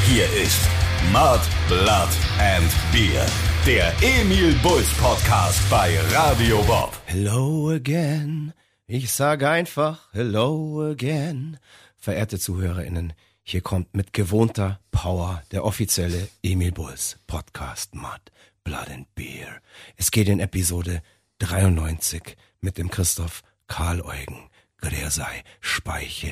Hier ist Mud, Blood and Beer, der Emil Bulls Podcast bei Radio Bob. Hello again. Ich sage einfach Hello again. Verehrte ZuhörerInnen, hier kommt mit gewohnter Power der offizielle Emil Bulls Podcast Mud, Blood and Beer. Es geht in Episode 93 mit dem Christoph Karl Eugen, Gräsei, Speiche,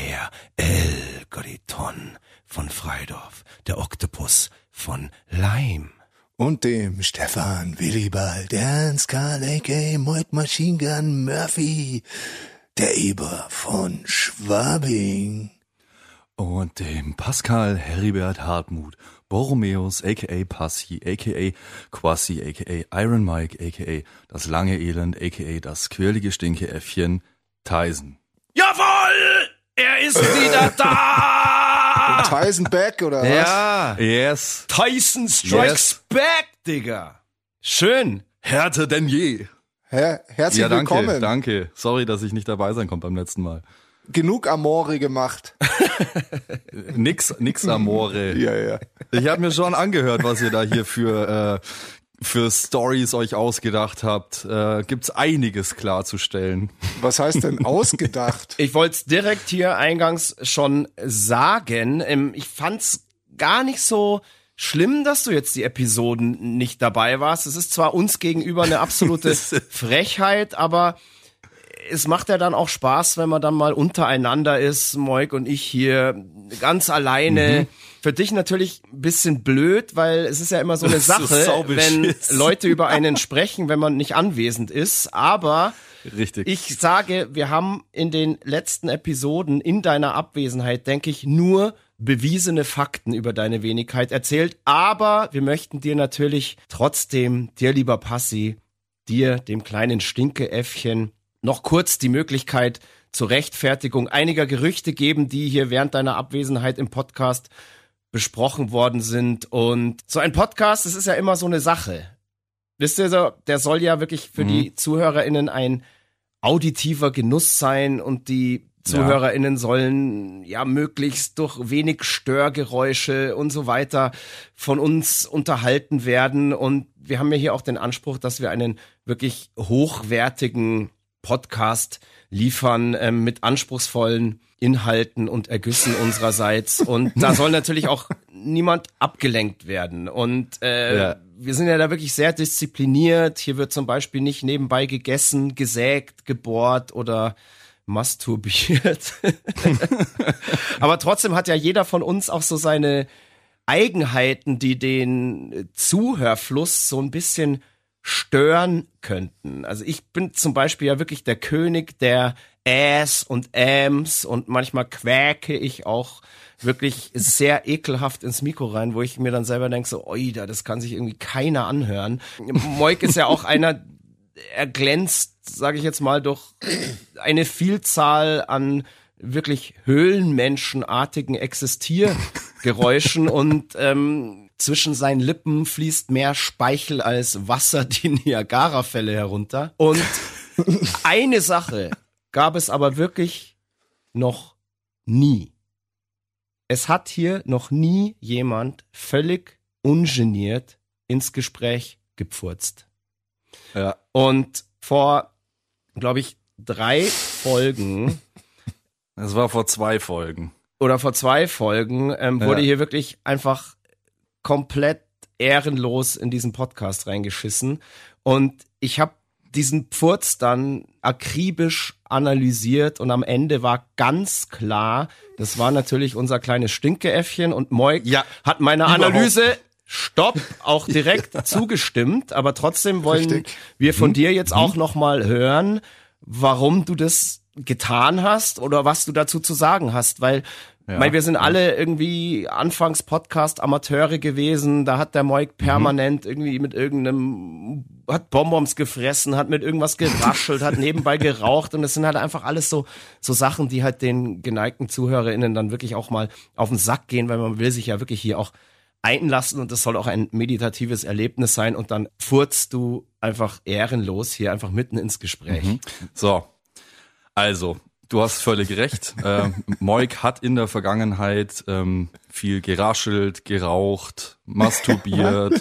Goriton von Freidorf, der Oktopus von Leim. Und dem Stefan Willibald Ernst Karl a.k.a. Moik Machine Gun Murphy, der Eber von Schwabing. Und dem Pascal Heribert Hartmut Borromäus a.k.a. Passi a.k.a. Quassi a.k.a. Iron Mike a.k.a. das lange Elend a.k.a. das quirlige Stinke-Äffchen Tyson. Jawohl! Er ist wieder da! Tyson back, oder was? Ja! Yes. Tyson strikes back, Digga! Schön! Härter denn je. Herzlich Ja, danke, willkommen. danke. Sorry, dass ich nicht dabei sein konnte beim letzten Mal. Genug Amore gemacht. Nix Amore. Ja. Ich habe mir schon angehört, was ihr da hier für Stories euch ausgedacht habt. Gibt's einiges klarzustellen. Was heißt denn ausgedacht? Ich wollte es direkt hier eingangs schon sagen. Ich fand's gar nicht so schlimm, dass du jetzt die Episoden nicht dabei warst. Es ist zwar uns gegenüber eine absolute Frechheit, aber es macht ja dann auch Spaß, wenn man dann mal untereinander ist, Moik und ich hier ganz alleine. Für dich natürlich ein bisschen blöd, weil es ist ja immer so eine Sache, wenn Leute über einen sprechen, wenn man nicht anwesend ist. Aber Richtig. ich sage, wir haben in den letzten Episoden in deiner Abwesenheit, denke ich, nur bewiesene Fakten über deine Wenigkeit erzählt. Aber wir möchten dir natürlich trotzdem, dir lieber Passi, dir, dem kleinen Stinkeäffchen, noch kurz die Möglichkeit zur Rechtfertigung einiger Gerüchte geben, die hier während deiner Abwesenheit im Podcast besprochen worden sind. Und so ein Podcast, das ist ja immer so eine Sache. Wisst ihr so, der soll ja wirklich für die ZuhörerInnen ein auditiver Genuss sein und die ZuhörerInnen sollen ja möglichst durch wenig Störgeräusche und so weiter von uns unterhalten werden. Und wir haben ja hier auch den Anspruch, dass wir einen wirklich hochwertigen Podcast liefern mit anspruchsvollen Inhalten und Ergüssen unsererseits. Und da soll natürlich auch niemand abgelenkt werden. Und wir sind ja da wirklich sehr diszipliniert. Hier wird zum Beispiel nicht nebenbei gegessen, gesägt, gebohrt oder masturbiert. Aber trotzdem hat ja jeder von uns auch so seine Eigenheiten, die den Zuhörfluss so ein bisschen stören könnten. Also ich bin zum Beispiel ja wirklich der König der Äs und Äms und manchmal quäke ich auch wirklich sehr ekelhaft ins Mikro rein, wo ich mir dann selber denke, so, oida, das kann sich irgendwie keiner anhören. Moik ist ja auch einer, er glänzt, sage ich jetzt mal, durch eine Vielzahl an wirklich höhlenmenschenartigen Existiergeräuschen und zwischen seinen Lippen fließt mehr Speichel als Wasser die Niagarafälle herunter. Und eine Sache gab es aber wirklich noch nie. Es hat hier noch nie jemand völlig ungeniert ins Gespräch gepfurzt. Ja. Und vor, glaube ich, 3 Folgen Das war vor 2 Folgen. oder vor 2 Folgen wurde hier wirklich einfach komplett ehrenlos in diesen Podcast reingeschissen. Und ich habe diesen Pfurz dann akribisch analysiert und am Ende war ganz klar, das war natürlich unser kleines Stinkeäffchen und Moik hat meiner Analyse Stopp auch direkt zugestimmt, aber trotzdem wollen wir von dir jetzt auch nochmal hören, warum du das getan hast oder was du dazu zu sagen hast, weil wir sind alle irgendwie anfangs Podcast-Amateure gewesen, da hat der Moik permanent irgendwie mit hat Bonbons gefressen, hat mit irgendwas geraschelt, hat nebenbei geraucht und das sind halt einfach alles so Sachen, die halt den geneigten ZuhörerInnen dann wirklich auch mal auf den Sack gehen, weil man will sich ja wirklich hier auch einlassen und das soll auch ein meditatives Erlebnis sein und dann furzt du einfach ehrenlos hier einfach mitten ins Gespräch. So, also du hast völlig recht. Moik hat in der Vergangenheit viel geraschelt, geraucht, masturbiert.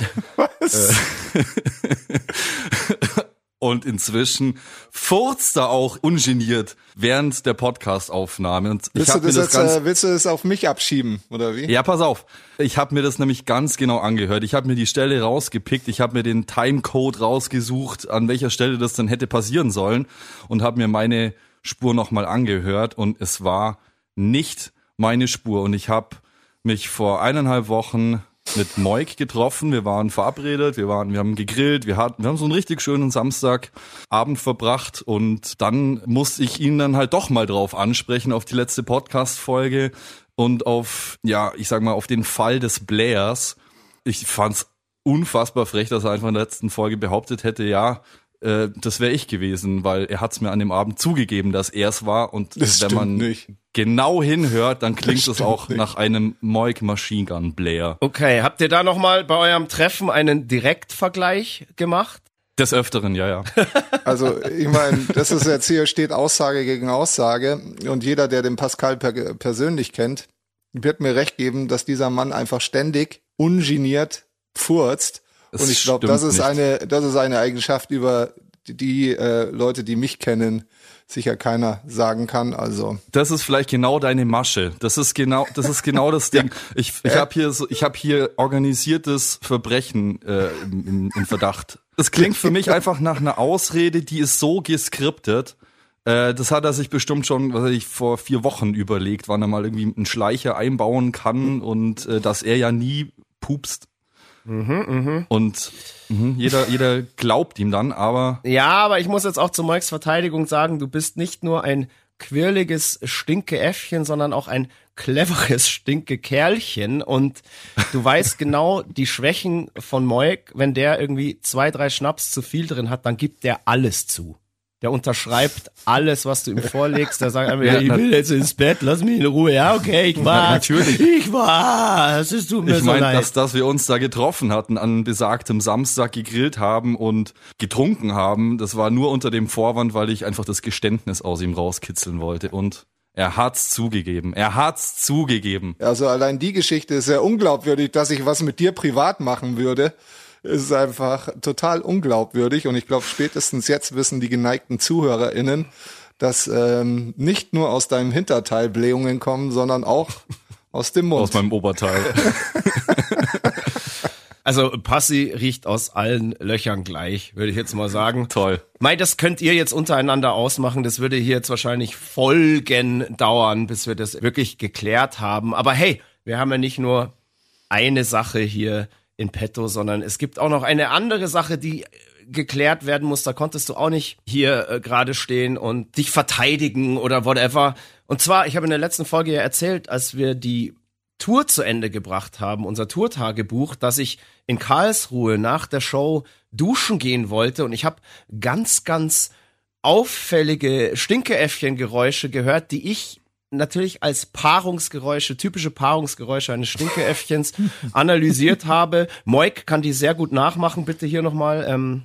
Und inzwischen furzt er auch ungeniert während der Podcastaufnahme. Und willst du das auf mich abschieben, oder wie? Ja, pass auf. Ich habe mir das nämlich ganz genau angehört. Ich habe mir die Stelle rausgepickt. Ich habe mir den Timecode rausgesucht, an welcher Stelle das denn hätte passieren sollen. Und habe mir meine Spur nochmal angehört. Und es war nicht meine Spur. Und ich habe mich vor 1,5 Wochen mit Moik getroffen, wir waren verabredet, wir haben gegrillt, wir haben so einen richtig schönen Samstagabend verbracht und dann musste ich ihn dann halt doch mal drauf ansprechen, auf die letzte Podcast-Folge und auf, ja, ich sag mal, auf den Fall des Blairs. Ich fand's unfassbar frech, dass er einfach in der letzten Folge behauptet hätte, ja, das wäre ich gewesen, weil er hat's mir an dem Abend zugegeben, dass er es war und das wenn man nicht. Genau hinhört, dann klingt es auch nicht nach einem Moik Machine Gun Blair. Okay, habt ihr da nochmal bei eurem Treffen einen Direktvergleich gemacht? Des Öfteren, ja. Also ich meine, das ist jetzt hier, steht Aussage gegen Aussage und jeder, der den Pascal persönlich kennt, wird mir recht geben, dass dieser Mann einfach ständig ungeniert furzt. Und ich glaube, das ist eine Eigenschaft, über die Leute, die mich kennen, sicher keiner sagen kann. Also das ist vielleicht genau deine Masche. Das ist genau das Ding. Ich habe hier organisiertes Verbrechen im Verdacht. Das klingt für mich einfach nach einer Ausrede, die ist so geskriptet. Das hat er sich bestimmt schon, vor 4 Wochen überlegt, wann er mal irgendwie einen Schleicher einbauen kann und dass er ja nie pupst. Und jeder glaubt ihm dann, aber... Ja, aber ich muss jetzt auch zu Moiks Verteidigung sagen, du bist nicht nur ein quirliges Stinkeäffchen, sondern auch ein cleveres Stinkekerlchen und du weißt genau die Schwächen von Moik. Wenn der irgendwie 2, 3 Schnaps zu viel drin hat, dann gibt der alles zu. Der unterschreibt alles, was du ihm vorlegst. Der sagt einfach, ja, ich will jetzt ins Bett, lass mich in Ruhe. Ja, okay, ich war's. Natürlich. Ich war's. Es tut mir so leid. Ich meine, dass wir uns da getroffen hatten, an besagtem Samstag gegrillt haben und getrunken haben, das war nur unter dem Vorwand, weil ich einfach das Geständnis aus ihm rauskitzeln wollte. Und er hat's zugegeben. Also allein die Geschichte ist ja unglaubwürdig, dass ich was mit dir privat machen würde. Ist einfach total unglaubwürdig und ich glaube, spätestens jetzt wissen die geneigten ZuhörerInnen, dass nicht nur aus deinem Hinterteil Blähungen kommen, sondern auch aus dem Mund. Aus meinem Oberteil. Also Passi riecht aus allen Löchern gleich, würde ich jetzt mal sagen. Toll. Mei, das könnt ihr jetzt untereinander ausmachen. Das würde hier jetzt wahrscheinlich Folgen dauern, bis wir das wirklich geklärt haben. Aber hey, wir haben ja nicht nur eine Sache hier in petto, sondern es gibt auch noch eine andere Sache, die geklärt werden muss. Da konntest du auch nicht hier gerade stehen und dich verteidigen oder whatever. Und zwar, ich habe in der letzten Folge ja erzählt, als wir die Tour zu Ende gebracht haben, unser Tourtagebuch, dass ich in Karlsruhe nach der Show duschen gehen wollte und ich habe ganz, ganz auffällige Stinkeäffchen-Geräusche gehört, die ich natürlich als Paarungsgeräusche, typische Paarungsgeräusche eines Stinkeäffchens analysiert habe. Moik kann die sehr gut nachmachen. Bitte hier nochmal.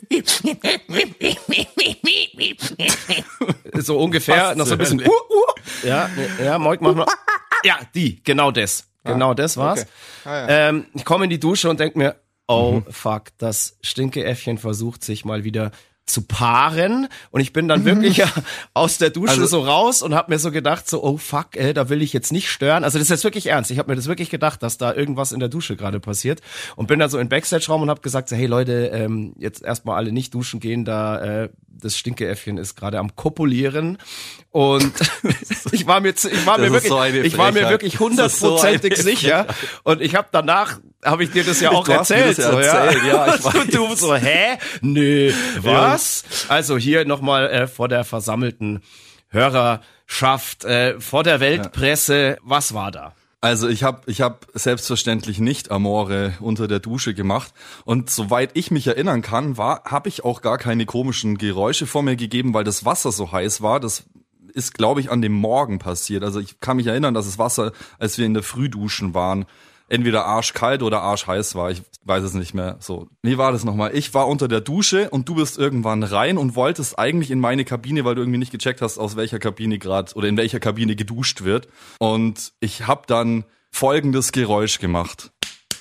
So ungefähr, noch so ein bisschen. Ja, Moik macht mal. Ja, genau das war's. Okay. Ich komme in die Dusche und denke mir, oh fuck, das Stinkeäffchen versucht sich mal wieder zu paaren und ich bin dann wirklich aus der Dusche so raus und habe mir so gedacht, so oh fuck, da will ich jetzt nicht stören. Also das ist jetzt wirklich ernst. Ich habe mir das wirklich gedacht, dass da irgendwas in der Dusche gerade passiert und bin dann so in Backstage-Raum und habe gesagt, so, hey Leute, jetzt erstmal alle nicht duschen gehen, da das Stinkeäffchen ist gerade am Kopulieren und ich war mir wirklich 100%ig sicher und ich habe danach ich dir das ja auch erzählt. Ja, ich weiß. Du so, hä? Nö, was? Also hier nochmal vor der versammelten Hörerschaft, vor der Weltpresse, was war da? Also ich hab selbstverständlich nicht Amore unter der Dusche gemacht und soweit ich mich erinnern kann, habe ich auch gar keine komischen Geräusche vor mir gegeben, weil das Wasser so heiß war. Das ist, glaube ich, an dem Morgen passiert. Also ich kann mich erinnern, dass das Wasser, als wir in der Früh duschen waren, entweder arschkalt oder arschheiß war. Ich weiß es nicht mehr. So, wie war das nochmal? Ich war unter der Dusche und du bist irgendwann rein und wolltest eigentlich in meine Kabine, weil du irgendwie nicht gecheckt hast, aus welcher Kabine gerade oder in welcher Kabine geduscht wird. Und ich habe dann folgendes Geräusch gemacht.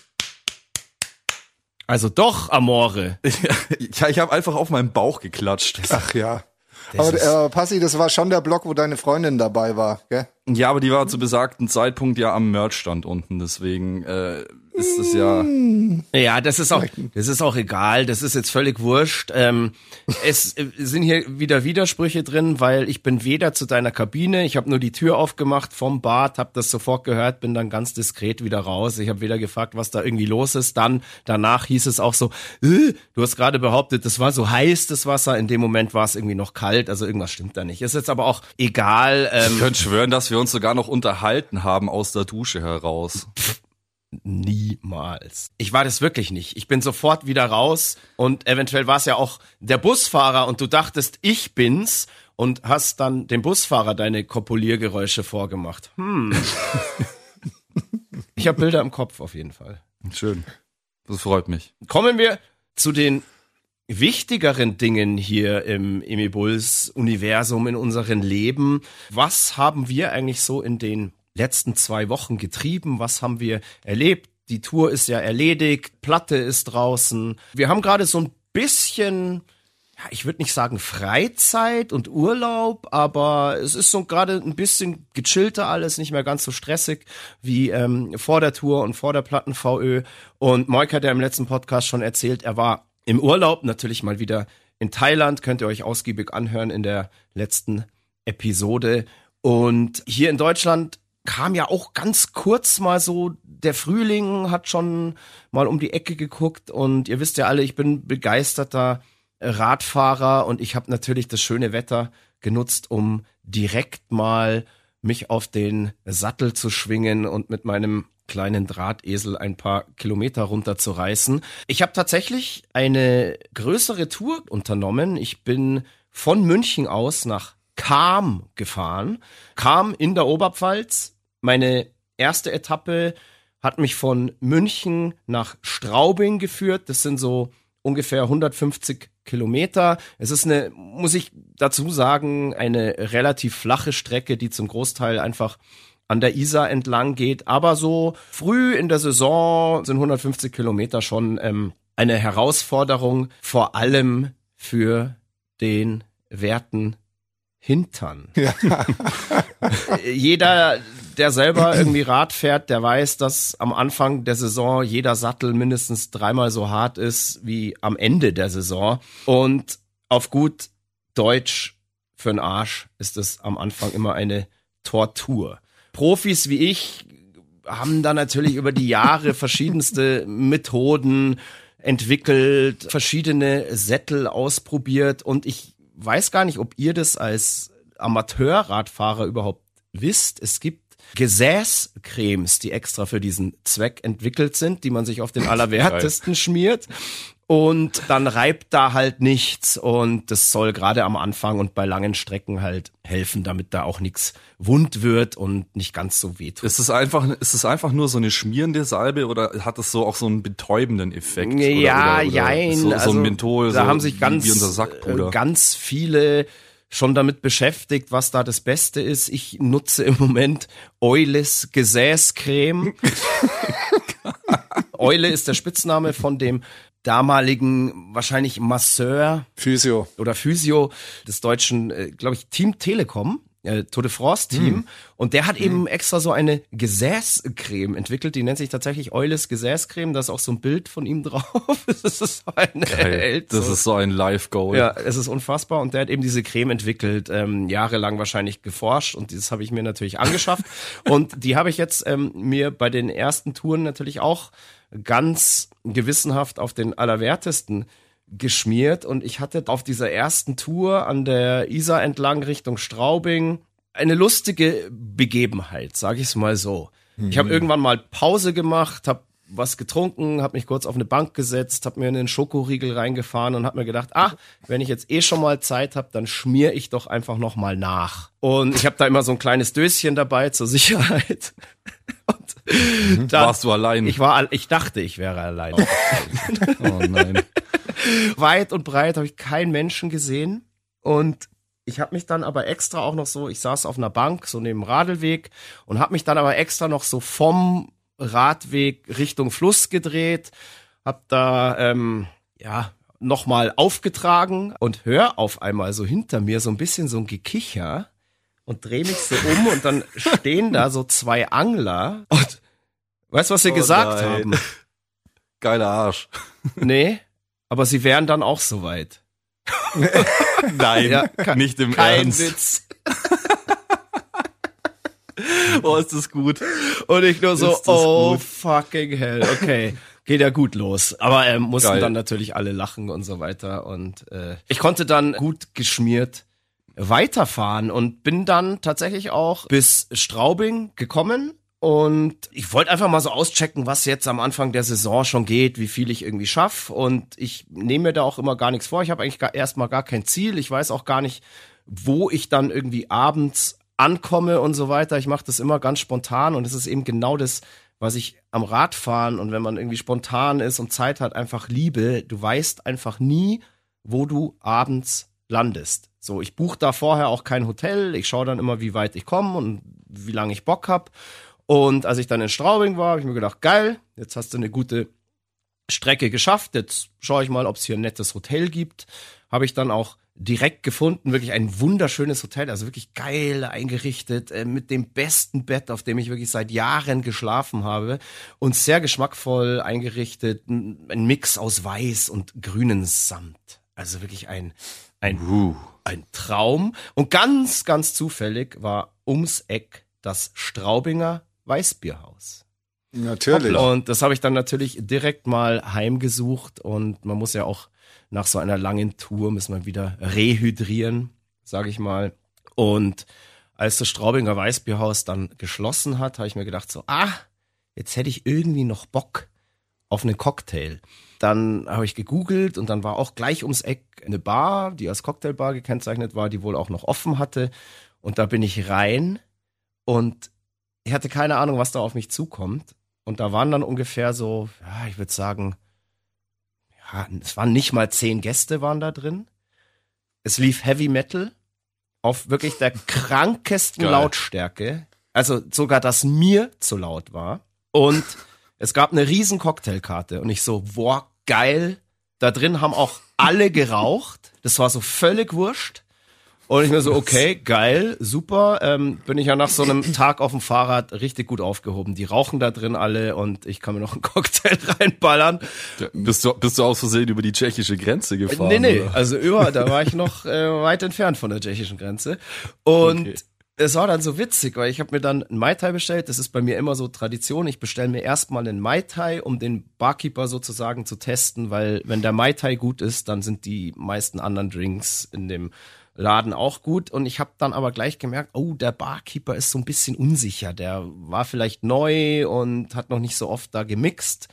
Also doch, Amore. Ich habe einfach auf meinen Bauch geklatscht. Ach ja. Aber Passi, das war schon der Block, wo deine Freundin dabei war, gell? Ja, aber die war zu besagten Zeitpunkt ja am Merchstand unten, deswegen ist es ja... Ja, das ist auch egal, das ist jetzt völlig wurscht. Es sind hier wieder Widersprüche drin, weil ich bin weder zu deiner Kabine, ich habe nur die Tür aufgemacht vom Bad, habe das sofort gehört, bin dann ganz diskret wieder raus. Ich habe weder gefragt, was da irgendwie los ist. Dann danach hieß es auch so, du hast gerade behauptet, das war so heiß, das Wasser. In dem Moment war es irgendwie noch kalt, also irgendwas stimmt da nicht. Ist jetzt aber auch egal. Ich könnte schwören, dass wir uns sogar noch unterhalten haben aus der Dusche heraus. Niemals. Ich war das wirklich nicht. Ich bin sofort wieder raus und eventuell war es ja auch der Busfahrer und du dachtest, ich bin's und hast dann dem Busfahrer deine Kopuliergeräusche vorgemacht. Ich habe Bilder im Kopf auf jeden Fall. Schön. Das freut mich. Kommen wir zu den wichtigeren Dingen hier im Emil Bulls Universum in unserem Leben. Was haben wir eigentlich so in den letzten 2 Wochen getrieben? Was haben wir erlebt? Die Tour ist ja erledigt, Platte ist draußen. Wir haben gerade so ein bisschen, ja, ich würde nicht sagen Freizeit und Urlaub, aber es ist so gerade ein bisschen gechillter alles, nicht mehr ganz so stressig wie vor der Tour und vor der Platten-VÖ. Und Moik hat ja im letzten Podcast schon erzählt, er war im Urlaub, natürlich mal wieder in Thailand, könnt ihr euch ausgiebig anhören in der letzten Episode. Und hier in Deutschland kam ja auch ganz kurz mal so, der Frühling hat schon mal um die Ecke geguckt und ihr wisst ja alle, ich bin begeisterter Radfahrer und ich habe natürlich das schöne Wetter genutzt, um direkt mal mich auf den Sattel zu schwingen und mit meinem kleinen Drahtesel ein paar Kilometer runterzureißen. Ich habe tatsächlich eine größere Tour unternommen. Ich bin von München aus nach Cham gefahren. Cham in der Oberpfalz. Meine erste Etappe hat mich von München nach Straubing geführt. Das sind so ungefähr 150 Kilometer. Es ist eine, muss ich dazu sagen, eine relativ flache Strecke, die zum Großteil einfach an der Isar entlang geht. Aber so früh in der Saison sind 150 Kilometer schon eine Herausforderung, vor allem für den werten Hintern. Ja. Jeder, der selber irgendwie Rad fährt, der weiß, dass am Anfang der Saison jeder Sattel mindestens 3-mal so hart ist wie am Ende der Saison. Und auf gut Deutsch für den Arsch ist es am Anfang immer eine Tortur. Profis wie ich haben da natürlich über die Jahre verschiedenste Methoden entwickelt, verschiedene Sättel ausprobiert und ich weiß gar nicht, ob ihr das als Amateurradfahrer überhaupt wisst. Es gibt Gesäßcremes, die extra für diesen Zweck entwickelt sind, die man sich auf den Allerwertesten schmiert. Und dann reibt da halt nichts und das soll gerade am Anfang und bei langen Strecken halt helfen, damit da auch nichts wund wird und nicht ganz so wehtut. Ist es einfach nur so eine schmierende Salbe oder hat es so auch so einen betäubenden Effekt? Ja, oder jein. So also, ein Menthol, da so haben sich wie unser Sackpuder. Ganz viele schon damit beschäftigt, was da das Beste ist. Ich nutze im Moment Eules Gesäßcreme. Eule ist der Spitzname von dem damaligen wahrscheinlich Masseur Physio des deutschen, glaube ich, Team Telekom, Tour de France Team. Und der hat eben extra so eine Gesäßcreme entwickelt, die nennt sich tatsächlich Eules Gesäßcreme. Da ist auch so ein Bild von ihm drauf. Das ist so das ist so ein Live-Goal. Ja, es ist unfassbar. Und der hat eben diese Creme entwickelt, jahrelang wahrscheinlich geforscht. Und das habe ich mir natürlich angeschafft. Und die habe ich jetzt mir bei den ersten Touren natürlich auch ganz gewissenhaft auf den Allerwertesten geschmiert und ich hatte auf dieser ersten Tour an der Isar entlang Richtung Straubing eine lustige Begebenheit, sage ich es mal so. Ich habe irgendwann mal Pause gemacht, habe was getrunken, habe mich kurz auf eine Bank gesetzt, habe mir einen Schokoriegel reingefahren und habe mir gedacht, wenn ich jetzt schon mal Zeit habe, dann schmier ich doch einfach noch mal nach. Und ich habe da immer so ein kleines Döschen dabei zur Sicherheit. Und Warst du allein? Ich dachte, ich wäre allein. Oh nein. Weit und breit habe ich keinen Menschen gesehen und ich habe mich dann aber extra auch noch so, ich saß auf einer Bank, so neben dem Radlweg und habe mich dann aber extra noch so vom Radweg Richtung Fluss gedreht, hab da, nochmal aufgetragen und hör auf einmal so hinter mir so ein bisschen so ein Gekicher und dreh mich so um und dann stehen da so zwei Angler und weißt du, was sie gesagt haben? Geiler Arsch. Nee, aber sie wären dann auch soweit. Nein, Ja, nicht im Kein Ernst. Witz. Oh, ist das gut. Und ich nur so, Ist das oh gut. fucking hell, okay. Geht ja gut los. Aber mussten Geil. dann natürlich alle lachen und so weiter. Und ich konnte dann gut geschmiert weiterfahren und bin dann tatsächlich auch bis Straubing gekommen. Und ich wollte einfach mal so auschecken, was jetzt am Anfang der Saison schon geht, wie viel ich irgendwie schaffe. Und ich nehme mir da auch immer gar nichts vor. Ich habe eigentlich erstmal gar kein Ziel. Ich weiß auch gar nicht, wo ich dann irgendwie abends ankomme und so weiter. Ich mache das immer ganz spontan und es ist eben genau das, was ich am Radfahren und wenn man irgendwie spontan ist und Zeit hat, einfach liebe. Du weißt einfach nie, wo du abends landest. So, ich buche da vorher auch kein Hotel. Ich schaue dann immer, wie weit ich komme und wie lange ich Bock hab. Und als ich dann in Straubing war, habe ich mir gedacht, geil, jetzt hast du eine gute Strecke geschafft. Jetzt schaue ich mal, ob es hier ein nettes Hotel gibt. Habe ich dann auch direkt gefunden, wirklich ein wunderschönes Hotel, also wirklich geil eingerichtet, mit dem besten Bett, auf dem ich wirklich seit Jahren geschlafen habe und sehr geschmackvoll eingerichtet, ein Mix aus weiß und grünen Samt. Also wirklich ein Traum. Und ganz, ganz zufällig war ums Eck das Straubinger Weißbierhaus. Natürlich. Und das habe ich dann natürlich direkt mal heimgesucht und man muss ja auch nach so einer langen Tour muss man wieder rehydrieren, sage ich mal. Und als das Straubinger Weißbierhaus dann geschlossen hat, habe ich mir gedacht so, jetzt hätte ich irgendwie noch Bock auf einen Cocktail. Dann habe ich gegoogelt und dann war auch gleich ums Eck eine Bar, die als Cocktailbar gekennzeichnet war, die wohl auch noch offen hatte. Und da bin ich rein und ich hatte keine Ahnung, was da auf mich zukommt. Und da waren dann ungefähr so, ja, ich würde sagen, es waren nicht mal 10 Gäste waren da drin. Es lief Heavy Metal auf wirklich der krankesten Geil. Lautstärke. Also sogar, dass mir zu laut war. Und es gab eine riesen Cocktailkarte. Und ich so, boah, geil. Da drin haben auch alle geraucht. Das war so völlig wurscht. Und ich mir so, okay, geil, super. Bin ich ja nach so einem Tag auf dem Fahrrad richtig gut aufgehoben. Die rauchen da drin alle und ich kann mir noch einen Cocktail reinballern. Bist du aus Versehen über die tschechische Grenze gefahren? Nee, oder? also da war ich noch weit entfernt von der tschechischen Grenze. Und Okay. es war dann so witzig, weil ich habe mir dann einen Mai Tai bestellt. Das ist bei mir immer so Tradition. Ich bestelle mir erstmal einen Mai Tai, um den Barkeeper sozusagen zu testen, weil wenn der Mai Tai gut ist, dann sind die meisten anderen Drinks in dem Laden auch gut. Und ich habe dann aber gleich gemerkt, oh, der Barkeeper ist so ein bisschen unsicher. Der war vielleicht neu und hat noch nicht so oft da gemixt.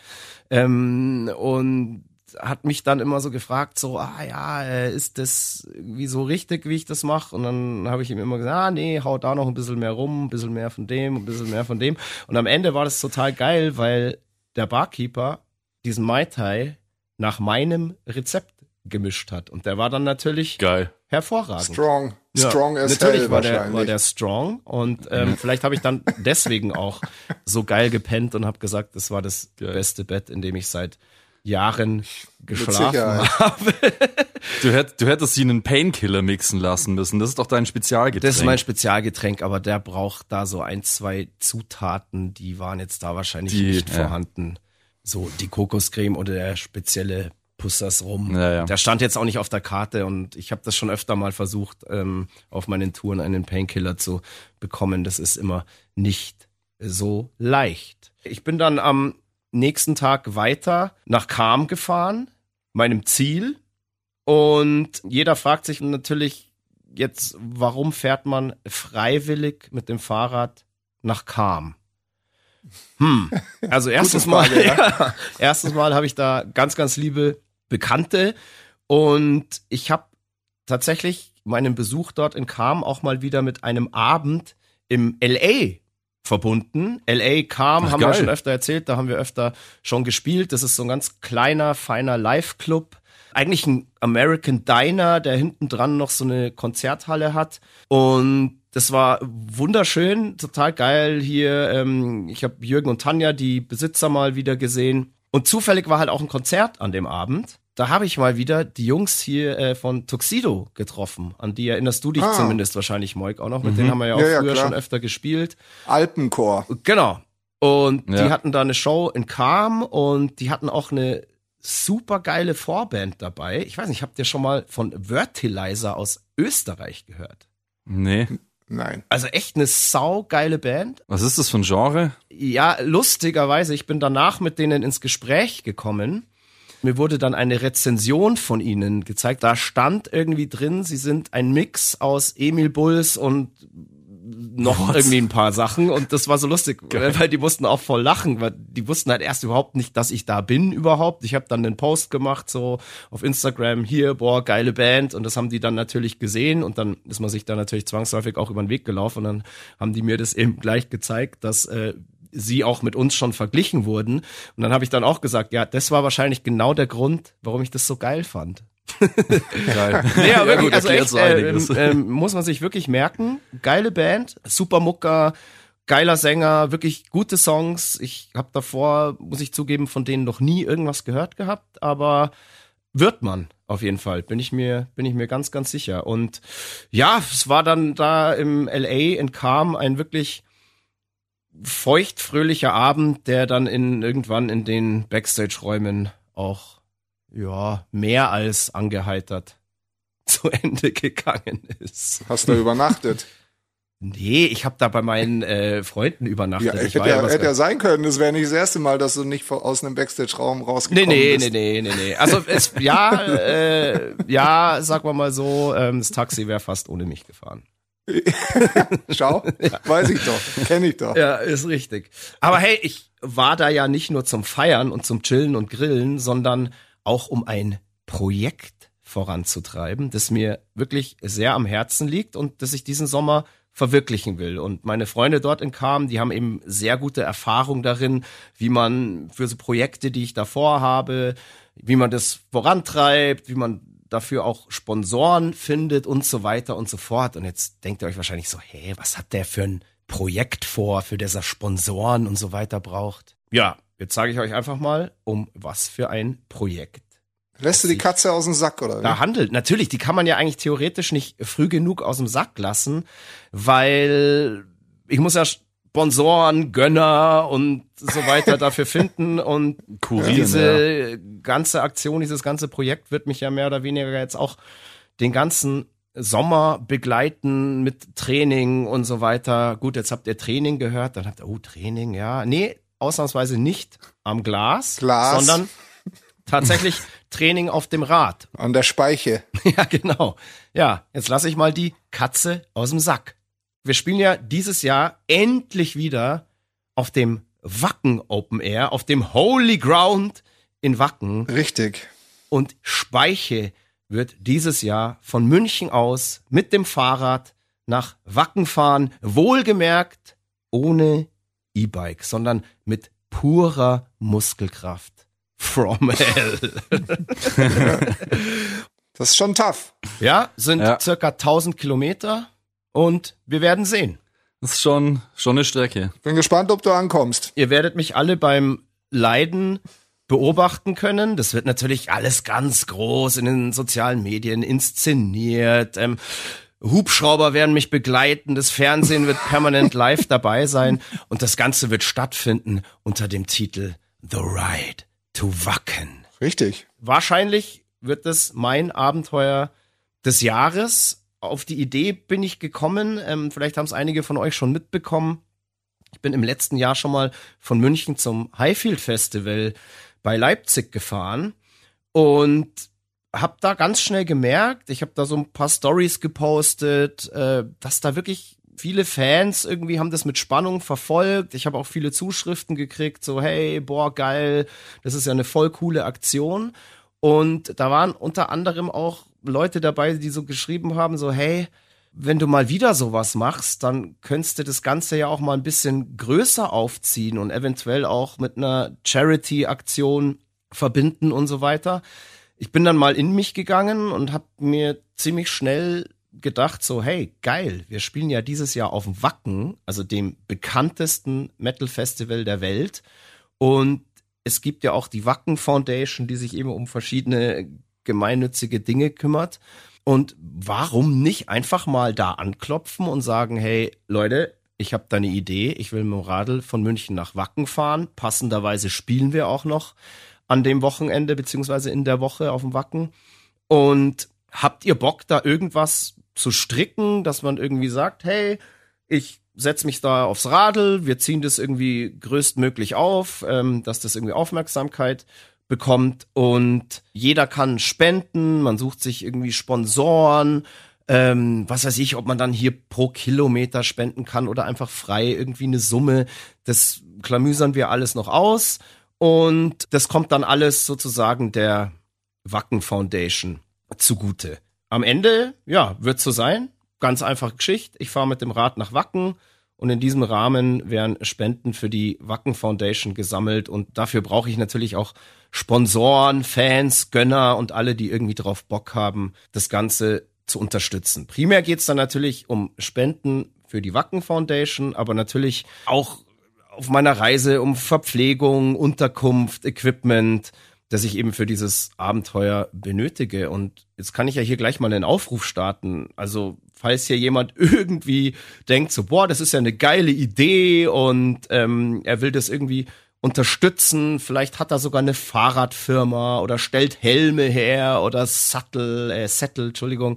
Und hat mich dann immer so gefragt, so, ist das irgendwie so richtig, wie ich das mache? Und dann habe ich ihm immer gesagt, nee, hau da noch ein bisschen mehr rum, ein bisschen mehr von dem, ein bisschen mehr von dem. Und am Ende war das total geil, weil der Barkeeper diesen Mai Tai nach meinem Rezept gemischt hat. Und der war dann natürlich Geil. hervorragend. Strong Ja, as natürlich hell war wahrscheinlich. der strong und vielleicht habe ich dann deswegen auch so geil gepennt und habe gesagt, das war das beste Bett, in dem ich seit Jahren geschlafen Sicherheit. habe. Du hättest sie einen Painkiller mixen lassen müssen. Das ist doch dein Spezialgetränk. Das ist mein Spezialgetränk, aber der braucht da so 1, 2 Zutaten, die waren jetzt da wahrscheinlich nicht vorhanden. So die Kokoscreme oder der spezielle Pussers rum. Ja. Der stand jetzt auch nicht auf der Karte und ich habe das schon öfter mal versucht, auf meinen Touren einen Painkiller zu bekommen. Das ist immer nicht so leicht. Ich bin dann am nächsten Tag weiter nach Cham gefahren, meinem Ziel. Und jeder fragt sich natürlich jetzt, warum fährt man freiwillig mit dem Fahrrad nach Cham? Also erstens Mal, Frage, ja. erstens Mal habe ich da ganz, ganz liebe Bekannte und ich habe tatsächlich meinen Besuch dort in Cham auch mal wieder mit einem Abend im LA verbunden. LA kam, Ach, haben wir geil. schon öfter erzählt, da haben wir öfter schon gespielt. Das ist so ein ganz kleiner, feiner Live-Club. Eigentlich ein American Diner, der hinten dran noch so eine Konzerthalle hat. Und das war wunderschön, total geil hier. Ich habe Jürgen und Tanja, die Besitzer, mal wieder gesehen. Und zufällig war halt auch ein Konzert an dem Abend. Da habe ich mal wieder die Jungs hier von Tuxedo getroffen. An die erinnerst du dich zumindest wahrscheinlich, Moik, auch noch. Mit denen haben wir ja auch früher klar. schon öfter gespielt. Alpenchor. Genau. Und Ja. die hatten da eine Show in Cham und die hatten auch eine super geile Vorband dabei. Ich weiß nicht, habt ihr schon mal von Vertilizer aus Österreich gehört? Nee. Nein. Also echt eine saugeile Band. Was ist das für ein Genre? Ja, lustigerweise, ich bin danach mit denen ins Gespräch gekommen. Mir wurde dann eine Rezension von ihnen gezeigt. Da stand irgendwie drin, sie sind ein Mix aus Emil Bulls und noch irgendwie ein paar Sachen. Und das war so lustig, weil die mussten auch voll lachen, weil die wussten halt erst überhaupt nicht, dass ich da bin überhaupt. Ich habe dann einen Post gemacht, so auf Instagram, hier, boah, geile Band. Und das haben die dann natürlich gesehen. Und dann ist man sich da natürlich zwangsläufig auch über den Weg gelaufen. Und dann haben die mir das eben gleich gezeigt, dass sie auch mit uns schon verglichen wurden. Und dann habe ich dann auch gesagt, ja, das war wahrscheinlich genau der Grund, warum ich das so geil fand. Geil. Ja, wirklich, gut, also erklärt echt, so einiges. muss man sich wirklich merken. Geile Band, super Mucker, geiler Sänger, wirklich gute Songs. Ich habe davor, muss ich zugeben, von denen noch nie irgendwas gehört gehabt, aber wird man auf jeden Fall, bin ich mir ganz, ganz sicher. Und ja, es war dann da im LA in Cham ein wirklich feuchtfröhlicher Abend, der dann irgendwann in den Backstage-Räumen auch mehr als angeheitert zu Ende gegangen ist. Hast du übernachtet? Nee, ich habe da bei meinen Freunden übernachtet. Ja, Ich hätte war ja sein können. Das wäre nicht das erste Mal, dass du nicht aus einem Backstage-Raum rausgekommen bist. Nee. Also sag wir mal so, das Taxi wäre fast ohne mich gefahren. Schau, weiß ich doch, kenne ich doch. Ja, ist richtig. Aber hey, ich war da ja nicht nur zum Feiern und zum Chillen und Grillen, sondern auch um ein Projekt voranzutreiben, das mir wirklich sehr am Herzen liegt und das ich diesen Sommer verwirklichen will. Und meine Freunde dort in Cham, die haben eben sehr gute Erfahrung darin, wie man für so Projekte, die ich davor habe, wie man das vorantreibt, wie man dafür auch Sponsoren findet und so weiter und so fort. Und jetzt denkt ihr euch wahrscheinlich so, was hat der für ein Projekt vor, für das er Sponsoren und so weiter braucht? Ja, jetzt sage ich euch einfach mal, um was für ein Projekt. Lässt du die Katze aus dem Sack, oder? Da handelt. Natürlich, die kann man ja eigentlich theoretisch nicht früh genug aus dem Sack lassen, weil ich muss ja Sponsoren, Gönner und so weiter dafür finden und Kurieren, diese ganze Aktion, dieses ganze Projekt wird mich ja mehr oder weniger jetzt auch den ganzen Sommer begleiten mit Training und so weiter. Gut, jetzt habt ihr Training gehört, dann habt ihr, Training, ja. Nee, ausnahmsweise nicht am Glas. Sondern tatsächlich Training auf dem Rad. An der Speiche. Ja, genau. Ja, jetzt lasse ich mal die Katze aus dem Sack. Wir spielen ja dieses Jahr endlich wieder auf dem Wacken Open Air, auf dem Holy Ground in Wacken. Richtig. Und Speiche wird dieses Jahr von München aus mit dem Fahrrad nach Wacken fahren. Wohlgemerkt ohne E-Bike, sondern mit purer Muskelkraft. From hell. Das ist schon tough. Ja, sind circa 1000 Kilometer und wir werden sehen. Das ist schon eine Strecke. Bin gespannt, ob du ankommst. Ihr werdet mich alle beim Leiden beobachten können. Das wird natürlich alles ganz groß in den sozialen Medien inszeniert. Hubschrauber werden mich begleiten. Das Fernsehen wird permanent live dabei sein. Und das Ganze wird stattfinden unter dem Titel The Ride to Wacken. Richtig. Wahrscheinlich wird es mein Abenteuer des Jahres. Auf die Idee bin ich gekommen. Vielleicht haben es einige von euch schon mitbekommen. Ich bin im letzten Jahr schon mal von München zum Highfield Festival bei Leipzig gefahren und habe da ganz schnell gemerkt, ich habe da so ein paar Stories gepostet, dass da wirklich viele Fans irgendwie haben das mit Spannung verfolgt. Ich habe auch viele Zuschriften gekriegt, so hey, boah, geil, das ist ja eine voll coole Aktion. Und da waren unter anderem auch Leute dabei, die so geschrieben haben, so hey, wenn du mal wieder sowas machst, dann könntest du das Ganze ja auch mal ein bisschen größer aufziehen und eventuell auch mit einer Charity-Aktion verbinden und so weiter. Ich bin dann mal in mich gegangen und habe mir ziemlich schnell gedacht, so hey, geil, wir spielen ja dieses Jahr auf dem Wacken, also dem bekanntesten Metal-Festival der Welt. Und es gibt ja auch die Wacken Foundation, die sich eben um verschiedene gemeinnützige Dinge kümmert. Und warum nicht einfach mal da anklopfen und sagen, hey Leute, ich habe da eine Idee, ich will mit dem Radl von München nach Wacken fahren. Passenderweise spielen wir auch noch an dem Wochenende beziehungsweise in der Woche auf dem Wacken. Und habt ihr Bock, da irgendwas zu stricken, dass man irgendwie sagt, hey, ich setz mich da aufs Radl, wir ziehen das irgendwie größtmöglich auf, dass das irgendwie Aufmerksamkeit bekommt und jeder kann spenden, man sucht sich irgendwie Sponsoren, was weiß ich, ob man dann hier pro Kilometer spenden kann oder einfach frei irgendwie eine Summe, das klamüsern wir alles noch aus und das kommt dann alles sozusagen der Wacken Foundation zugute. Am Ende, ja, wird so sein, ganz einfache Geschichte, ich fahre mit dem Rad nach Wacken und in diesem Rahmen werden Spenden für die Wacken Foundation gesammelt und dafür brauche ich natürlich auch Sponsoren, Fans, Gönner und alle, die irgendwie drauf Bock haben, das Ganze zu unterstützen. Primär geht's dann natürlich um Spenden für die Wacken Foundation, aber natürlich auch auf meiner Reise um Verpflegung, Unterkunft, Equipment, das ich eben für dieses Abenteuer benötige. Und jetzt kann ich ja hier gleich mal einen Aufruf starten. Also falls hier jemand irgendwie denkt so, boah, das ist ja eine geile Idee und er will das irgendwie unterstützen, vielleicht hat er sogar eine Fahrradfirma oder stellt Helme her oder Sattel, Entschuldigung.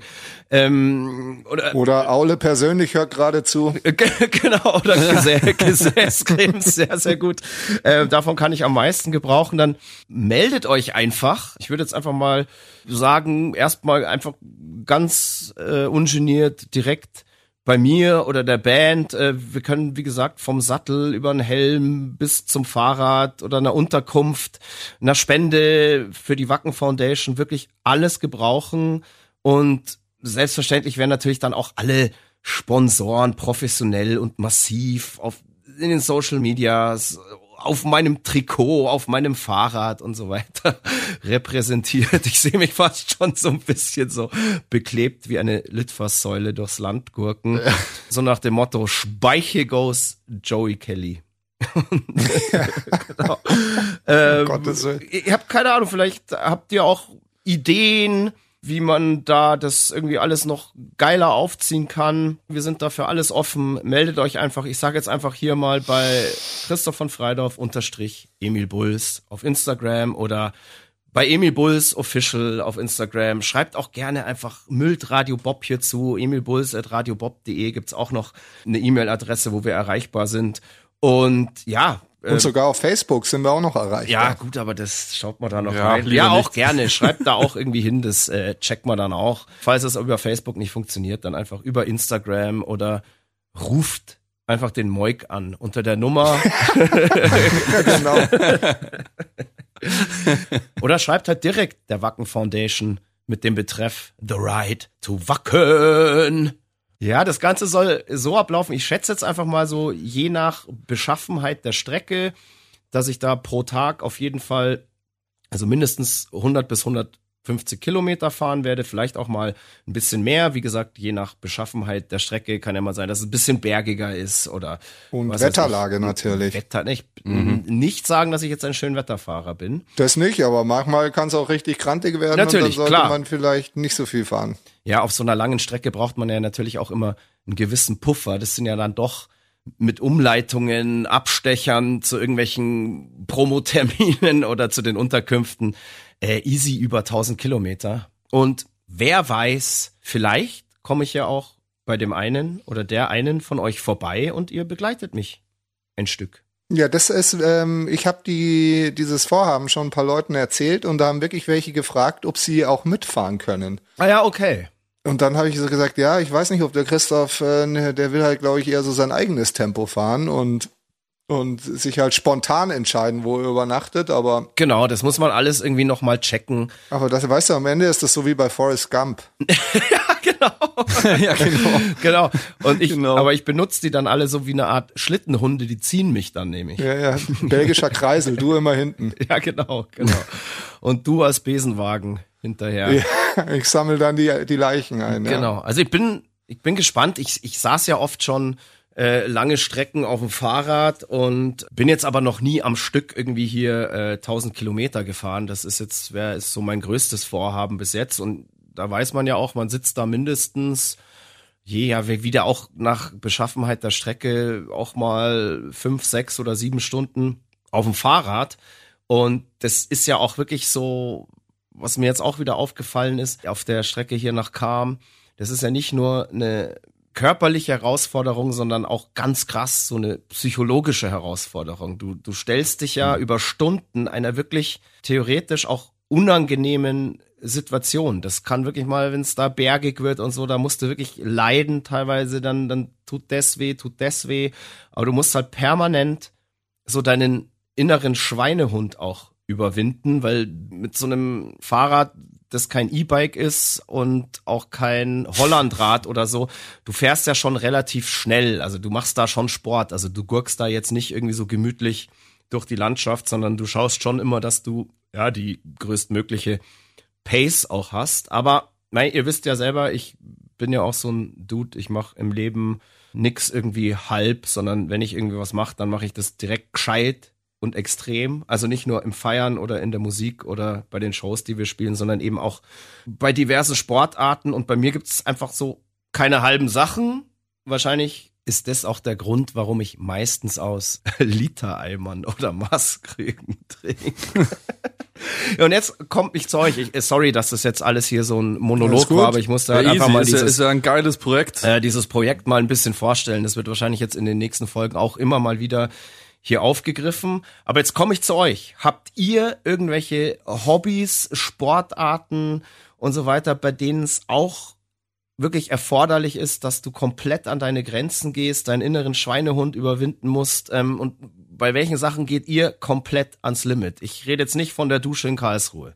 Oder Aule persönlich hört gerade zu. Genau, oder Gesäßcremes, sehr, sehr gut. Davon kann ich am meisten gebrauchen. Dann meldet euch einfach. Ich würde jetzt einfach mal sagen, erstmal einfach ganz ungeniert direkt bei mir oder der Band, wir können, wie gesagt, vom Sattel über einen Helm bis zum Fahrrad oder einer Unterkunft, einer Spende für die Wacken Foundation wirklich alles gebrauchen. Und selbstverständlich werden natürlich dann auch alle Sponsoren professionell und massiv in den Social Medias, auf meinem Trikot, auf meinem Fahrrad und so weiter repräsentiert. Ich sehe mich fast schon so ein bisschen so beklebt wie eine Litfaßsäule durchs Land gurken. Ja. So nach dem Motto, Speiche goes Joey Kelly. Genau. Gottes Willen. Ich habe keine Ahnung, vielleicht habt ihr auch Ideen, wie man da das irgendwie alles noch geiler aufziehen kann. Wir sind dafür alles offen. Meldet euch einfach. Ich sage jetzt einfach hier mal bei Christoph von Freidorf _Emil Bulls auf Instagram oder bei Emil Bulls Official auf Instagram. Schreibt auch gerne einfach müllt Radio Bob hierzu. emilbulls@radiobob.de gibt's auch noch eine E-Mail-Adresse, wo wir erreichbar sind. Und ja, und sogar auf Facebook sind wir auch noch erreicht. Ja, gut, aber das schaut man da noch rein. Ja, auch nicht. Gerne. Schreibt da auch irgendwie hin, das checkt man dann auch. Falls es über Facebook nicht funktioniert, dann einfach über Instagram oder ruft einfach den Moik an unter der Nummer. Genau. Oder schreibt halt direkt der Wacken Foundation mit dem Betreff The Ride to Wacken. Ja, das Ganze soll so ablaufen. Ich schätze jetzt einfach mal so, je nach Beschaffenheit der Strecke, dass ich da pro Tag auf jeden Fall, also mindestens 100 bis 150 Kilometer fahren werde, vielleicht auch mal ein bisschen mehr. Wie gesagt, je nach Beschaffenheit der Strecke kann ja mal sein, dass es ein bisschen bergiger ist oder und Wetterlage natürlich. Nicht sagen, dass ich jetzt ein Schönwetterfahrer bin. Das nicht, aber manchmal kann es auch richtig krantig werden. Natürlich, und dann sollte klar. man vielleicht nicht so viel fahren. Ja, auf so einer langen Strecke braucht man ja natürlich auch immer einen gewissen Puffer. Das sind ja dann doch mit Umleitungen, Abstechern zu irgendwelchen Promoterminen oder zu den Unterkünften easy über 1000 Kilometer. Und wer weiß, vielleicht komme ich ja auch bei dem einen oder der einen von euch vorbei und ihr begleitet mich ein Stück. Ja, das ist, ich habe dieses Vorhaben schon ein paar Leuten erzählt und da haben wirklich welche gefragt, ob sie auch mitfahren können. Ah ja, okay. Und dann habe ich so gesagt, ja, ich weiß nicht, ob der Christoph, der will halt, glaube ich, eher so sein eigenes Tempo fahren und und sich halt spontan entscheiden, wo er übernachtet, aber Genau, das muss man alles irgendwie nochmal checken. das, weißt du, am Ende ist das so wie bei Forrest Gump. Ja, genau. Genau. Und Genau. aber ich benutze die dann alle so wie eine Art Schlittenhunde, die ziehen mich dann nämlich. Ja, belgischer Kreisel, du immer hinten. Ja, genau. Und du als Besenwagen hinterher. Ja, ich sammle dann die Leichen ein. Ja. Genau. Also ich bin gespannt. Ich saß ja oft schon lange Strecken auf dem Fahrrad und bin jetzt aber noch nie am Stück irgendwie hier 1000 Kilometer gefahren. Das ist ist so mein größtes Vorhaben bis jetzt. Und da weiß man ja auch, man sitzt da mindestens, wieder auch nach Beschaffenheit der Strecke auch mal 5, 6 oder 7 Stunden auf dem Fahrrad. Und das ist ja auch wirklich so, was mir jetzt auch wieder aufgefallen ist, auf der Strecke hier nach Cham, das ist ja nicht nur eine körperliche Herausforderung, sondern auch ganz krass so eine psychologische Herausforderung. Du stellst dich ja über Stunden einer wirklich theoretisch auch unangenehmen Situation. Das kann wirklich mal, wenn es da bergig wird und so, da musst du wirklich leiden teilweise, dann tut das weh. Aber du musst halt permanent so deinen inneren Schweinehund auch überwinden, weil mit so einem Fahrrad, das kein E-Bike ist und auch kein Hollandrad oder so, du fährst ja schon relativ schnell, also du machst da schon Sport, also du gurkst da jetzt nicht irgendwie so gemütlich durch die Landschaft, sondern du schaust schon immer, dass du die größtmögliche Pace auch hast, aber ihr wisst ja selber, ich bin ja auch so ein Dude, ich mache im Leben nix irgendwie halb, sondern wenn ich irgendwie was mache, dann mache ich das direkt gescheit und extrem, also nicht nur im Feiern oder in der Musik oder bei den Shows, die wir spielen, sondern eben auch bei diversen Sportarten und bei mir gibt es einfach so keine halben Sachen. Wahrscheinlich ist das auch der Grund, warum ich meistens aus Litereimern oder Maßkrügen trinke. Und jetzt kommt mich zu euch. Sorry, dass das jetzt alles hier so ein Monolog war, aber ich musste halt einfach mal ist ja ein geiles Projekt. Dieses Projekt mal ein bisschen vorstellen. Das wird wahrscheinlich jetzt in den nächsten Folgen auch immer mal wieder hier aufgegriffen. Aber jetzt komme ich zu euch. Habt ihr irgendwelche Hobbys, Sportarten und so weiter, bei denen es auch wirklich erforderlich ist, dass du komplett an deine Grenzen gehst, deinen inneren Schweinehund überwinden musst? Und bei welchen Sachen geht ihr komplett ans Limit? Ich rede jetzt nicht von der Dusche in Karlsruhe.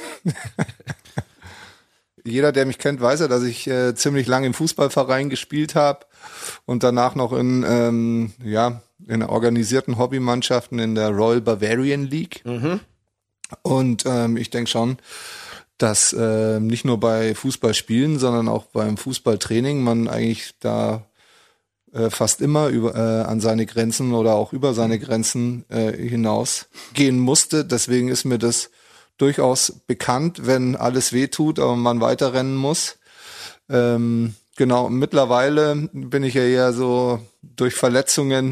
Jeder, der mich kennt, weiß ja, dass ich ziemlich lange im Fußballverein gespielt habe und danach noch in organisierten Hobbymannschaften in der Royal Bavarian League. Mhm. Und ich denke schon, dass nicht nur bei Fußballspielen, sondern auch beim Fußballtraining man eigentlich da fast immer an seine Grenzen oder auch über seine Grenzen hinausgehen musste. Deswegen ist mir das durchaus bekannt, wenn alles wehtut, aber man weiterrennen muss. Genau, mittlerweile bin ich ja eher so durch Verletzungen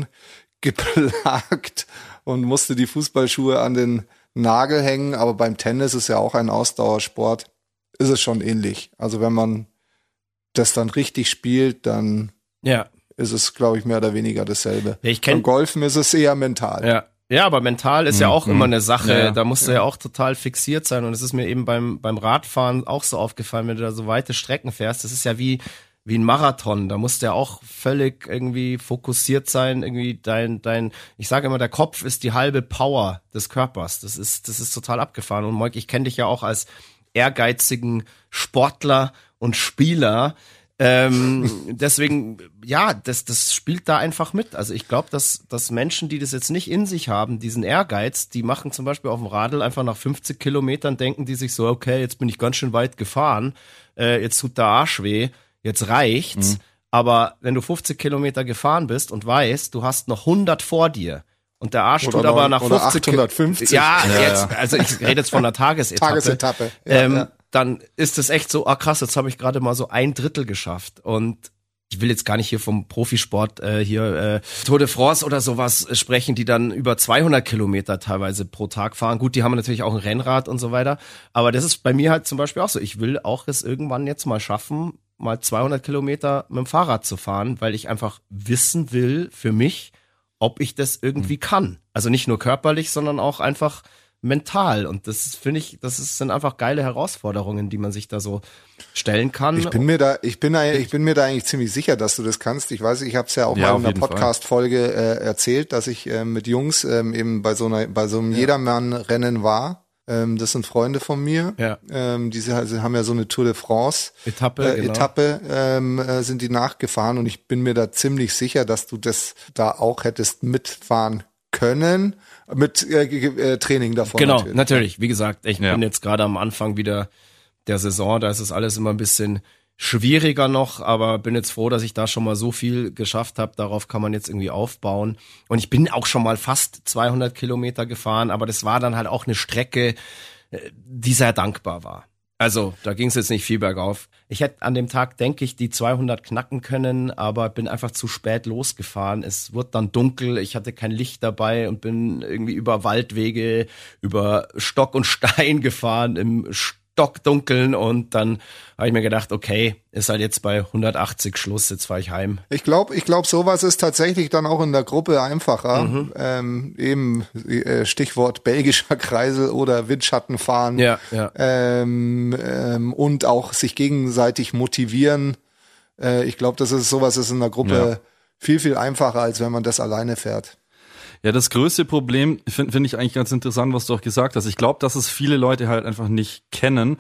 geplagt und musste die Fußballschuhe an den Nagel hängen, aber beim Tennis ist ja auch ein Ausdauersport, ist es schon ähnlich. Also wenn man das dann richtig spielt, dann ist es, glaube ich, mehr oder weniger dasselbe. Beim Golfen ist es eher mental. Ja, aber mental ist ja auch immer eine Sache. Ja. Da musst du ja auch total fixiert sein. Und es ist mir eben beim Radfahren auch so aufgefallen, wenn du da so weite Strecken fährst. Das ist ja wie ein Marathon. Da musst du ja auch völlig irgendwie fokussiert sein. Irgendwie ich sage immer, der Kopf ist die halbe Power des Körpers. Das ist total abgefahren. Und Moik, ich kenne dich ja auch als ehrgeizigen Sportler und Spieler. Deswegen, das spielt da einfach mit. Also ich glaube, dass Menschen, die das jetzt nicht in sich haben, diesen Ehrgeiz, die machen zum Beispiel auf dem Radl einfach nach 50 Kilometern, denken die sich so, okay, jetzt bin ich ganz schön weit gefahren, jetzt tut der Arsch weh, jetzt reicht's. Mhm. Aber wenn du 50 Kilometer gefahren bist und weißt, du hast noch 100 vor dir und der Arsch tut aber nach 50 850. Also ich rede jetzt von einer Tagesetappe. Dann ist es echt so, krass, jetzt habe ich gerade mal so 1/3 geschafft. Und ich will jetzt gar nicht hier vom Profisport Tour de France oder sowas sprechen, die dann über 200 Kilometer teilweise pro Tag fahren. Gut, die haben natürlich auch ein Rennrad und so weiter. Aber das ist bei mir halt zum Beispiel auch so. Ich will auch es irgendwann jetzt mal schaffen, mal 200 Kilometer mit dem Fahrrad zu fahren, weil ich einfach wissen will für mich, ob ich das irgendwie kann. Also nicht nur körperlich, sondern auch einfach mental. Und das finde ich, sind einfach geile Herausforderungen, die man sich da so stellen kann. Ich bin mir da eigentlich ziemlich sicher, dass du das kannst. Ich weiß, ich habe es ja auch mal in einer Podcast-Folge erzählt, dass ich mit Jungs eben bei so einem Jedermann-Rennen war. Das sind Freunde von mir. Ja. Diese haben ja so eine Tour de France Etappe sind die nachgefahren, und ich bin mir da ziemlich sicher, dass du das da auch hättest mitfahren können, mit Training davon. Genau, natürlich. Wie gesagt, ich bin jetzt gerade am Anfang wieder der Saison, da ist es alles immer ein bisschen schwieriger noch, aber bin jetzt froh, dass ich da schon mal so viel geschafft habe. Darauf kann man jetzt irgendwie aufbauen. Und ich bin auch schon mal fast 200 Kilometer gefahren, aber das war dann halt auch eine Strecke, die sehr dankbar war. Also da ging es jetzt nicht viel bergauf. Ich hätte an dem Tag, denke ich, die 200 knacken können, aber bin einfach zu spät losgefahren. Es wurde dann dunkel, ich hatte kein Licht dabei und bin irgendwie über Waldwege, über Stock und Stein gefahren im Stockdunkeln, und dann habe ich mir gedacht, okay, ist halt jetzt bei 180 Schluss, jetzt fahre ich heim. Ich glaube, sowas ist tatsächlich dann auch in der Gruppe einfacher. Eben Stichwort belgischer Kreisel oder Windschattenfahren. Ja. Und auch sich gegenseitig motivieren. Ich glaube, sowas ist in der Gruppe viel, viel einfacher, als wenn man das alleine fährt. Ja, das größte Problem finde ich eigentlich ganz interessant, was du auch gesagt hast. Ich glaube, dass es viele Leute halt einfach nicht kennen,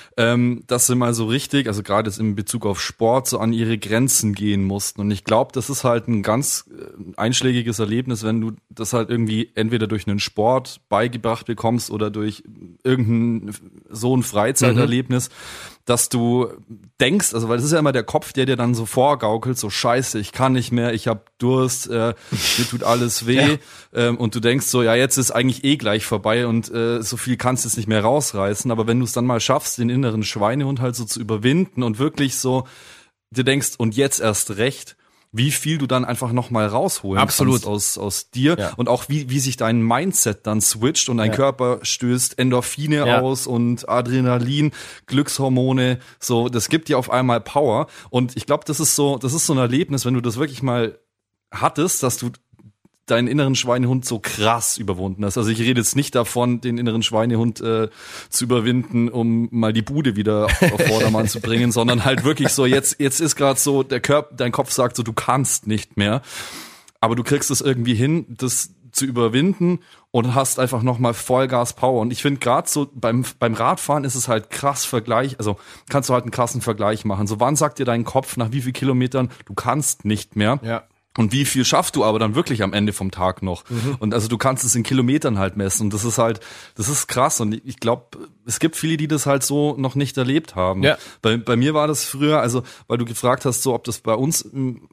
dass sie mal so richtig, also gerade jetzt in Bezug auf Sport, so an ihre Grenzen gehen mussten. Und ich glaube, das ist halt ein ganz einschlägiges Erlebnis, wenn du das halt irgendwie entweder durch einen Sport beigebracht bekommst oder durch irgendein so ein Freizeiterlebnis, dass du denkst, also weil das ist ja immer der Kopf, der dir dann so vorgaukelt, so scheiße, ich kann nicht mehr, ich habe Durst, mir tut alles weh, und du denkst so, ja, jetzt ist eigentlich eh gleich vorbei und so viel kannst du jetzt nicht mehr rausreißen, aber wenn du es dann mal schaffst, den inneren Schweinehund halt so zu überwinden und wirklich so, du denkst, und jetzt erst recht, wie viel du dann einfach nochmal rausholen kannst aus dir und auch wie sich dein Mindset dann switcht und dein Körper stößt Endorphine aus und Adrenalin, Glückshormone, so, das gibt dir auf einmal Power, und ich glaube, das ist so ein Erlebnis, wenn du das wirklich mal hattest, dass du deinen inneren Schweinehund so krass überwunden hast. Also ich rede jetzt nicht davon, den inneren Schweinehund zu überwinden, um mal die Bude wieder auf Vordermann zu bringen, sondern halt wirklich so, jetzt ist gerade so, dein Kopf sagt so, du kannst nicht mehr, aber du kriegst es irgendwie hin, das zu überwinden, und hast einfach nochmal Vollgas Power. Und ich finde gerade so, beim Radfahren ist es halt krass Vergleich, also kannst du halt einen krassen Vergleich machen. So, wann sagt dir dein Kopf nach wie viel Kilometern, du kannst nicht mehr? Ja. Und wie viel schaffst du aber dann wirklich am Ende vom Tag noch? Und also du kannst es in Kilometern halt messen. Und das ist krass. Und ich glaube, es gibt viele, die das halt so noch nicht erlebt haben. Ja. Bei mir war das früher, also weil du gefragt hast, so ob das bei uns,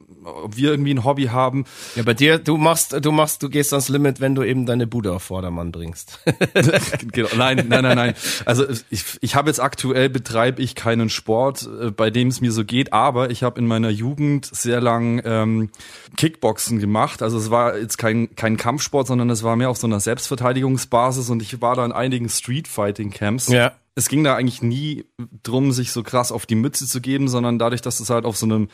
ob wir irgendwie ein Hobby haben. Ja, bei dir, du gehst ans Limit, wenn du eben deine Bude auf Vordermann bringst. Genau. Nein. Also ich habe jetzt aktuell, betreibe ich keinen Sport, bei dem es mir so geht, aber ich habe in meiner Jugend sehr lang Kickboxen gemacht. Also es war jetzt kein Kampfsport, sondern es war mehr auf so einer Selbstverteidigungsbasis, und ich war da in einigen Streetfighting-Camps. Ja. Es ging da eigentlich nie drum, sich so krass auf die Mütze zu geben, sondern dadurch, dass es halt auf so einem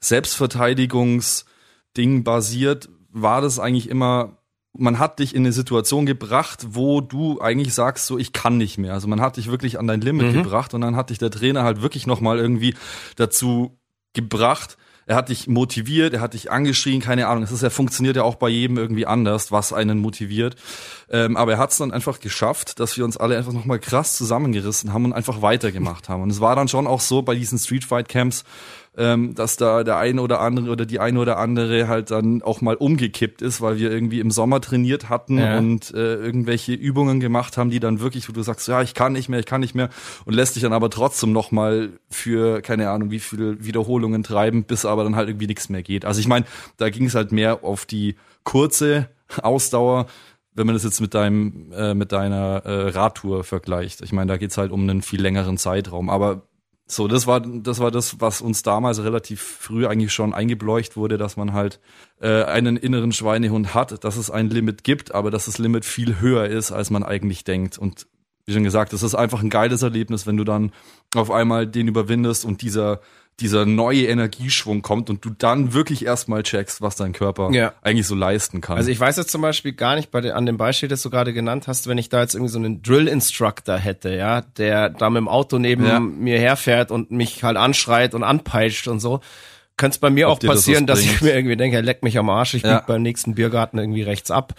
Selbstverteidigungsding basiert, war das eigentlich immer, man hat dich in eine Situation gebracht, wo du eigentlich sagst, so, ich kann nicht mehr. Also man hat dich wirklich an dein Limit gebracht, und dann hat dich der Trainer halt wirklich nochmal irgendwie dazu gebracht. Er hat dich motiviert, er hat dich angeschrien, keine Ahnung. Er funktioniert ja auch bei jedem irgendwie anders, was einen motiviert. Aber er hat es dann einfach geschafft, dass wir uns alle einfach nochmal krass zusammengerissen haben und einfach weitergemacht haben. Und es war dann schon auch so bei diesen Streetfight-Camps, dass da der eine oder andere oder die eine oder andere halt dann auch mal umgekippt ist, weil wir irgendwie im Sommer trainiert hatten und irgendwelche Übungen gemacht haben, die dann wirklich, wo du sagst, ja, ich kann nicht mehr, und lässt dich dann aber trotzdem nochmal für, keine Ahnung, wie viele Wiederholungen treiben, bis aber dann halt irgendwie nichts mehr geht. Also ich meine, da ging es halt mehr auf die kurze Ausdauer, wenn man das jetzt mit deiner Radtour vergleicht. Ich meine, da geht's halt um einen viel längeren Zeitraum, aber so, das war das, was uns damals relativ früh eigentlich schon eingebläucht wurde, dass man halt einen inneren Schweinehund hat, dass es ein Limit gibt, aber dass das Limit viel höher ist, als man eigentlich denkt. Und wie schon gesagt, das ist einfach ein geiles Erlebnis, wenn du dann auf einmal den überwindest und dieser dieser neue Energieschwung kommt und du dann wirklich erstmal checkst, was dein Körper eigentlich so leisten kann. Also ich weiß jetzt zum Beispiel gar nicht, an dem Beispiel, das du gerade genannt hast, wenn ich da jetzt irgendwie so einen Drill-Instructor hätte, ja, der da mit dem Auto neben mir herfährt und mich halt anschreit und anpeitscht und so, könnte es bei mir auch passieren, dass ich mir irgendwie denke, leck mich am Arsch, ich biege beim nächsten Biergarten irgendwie rechts ab.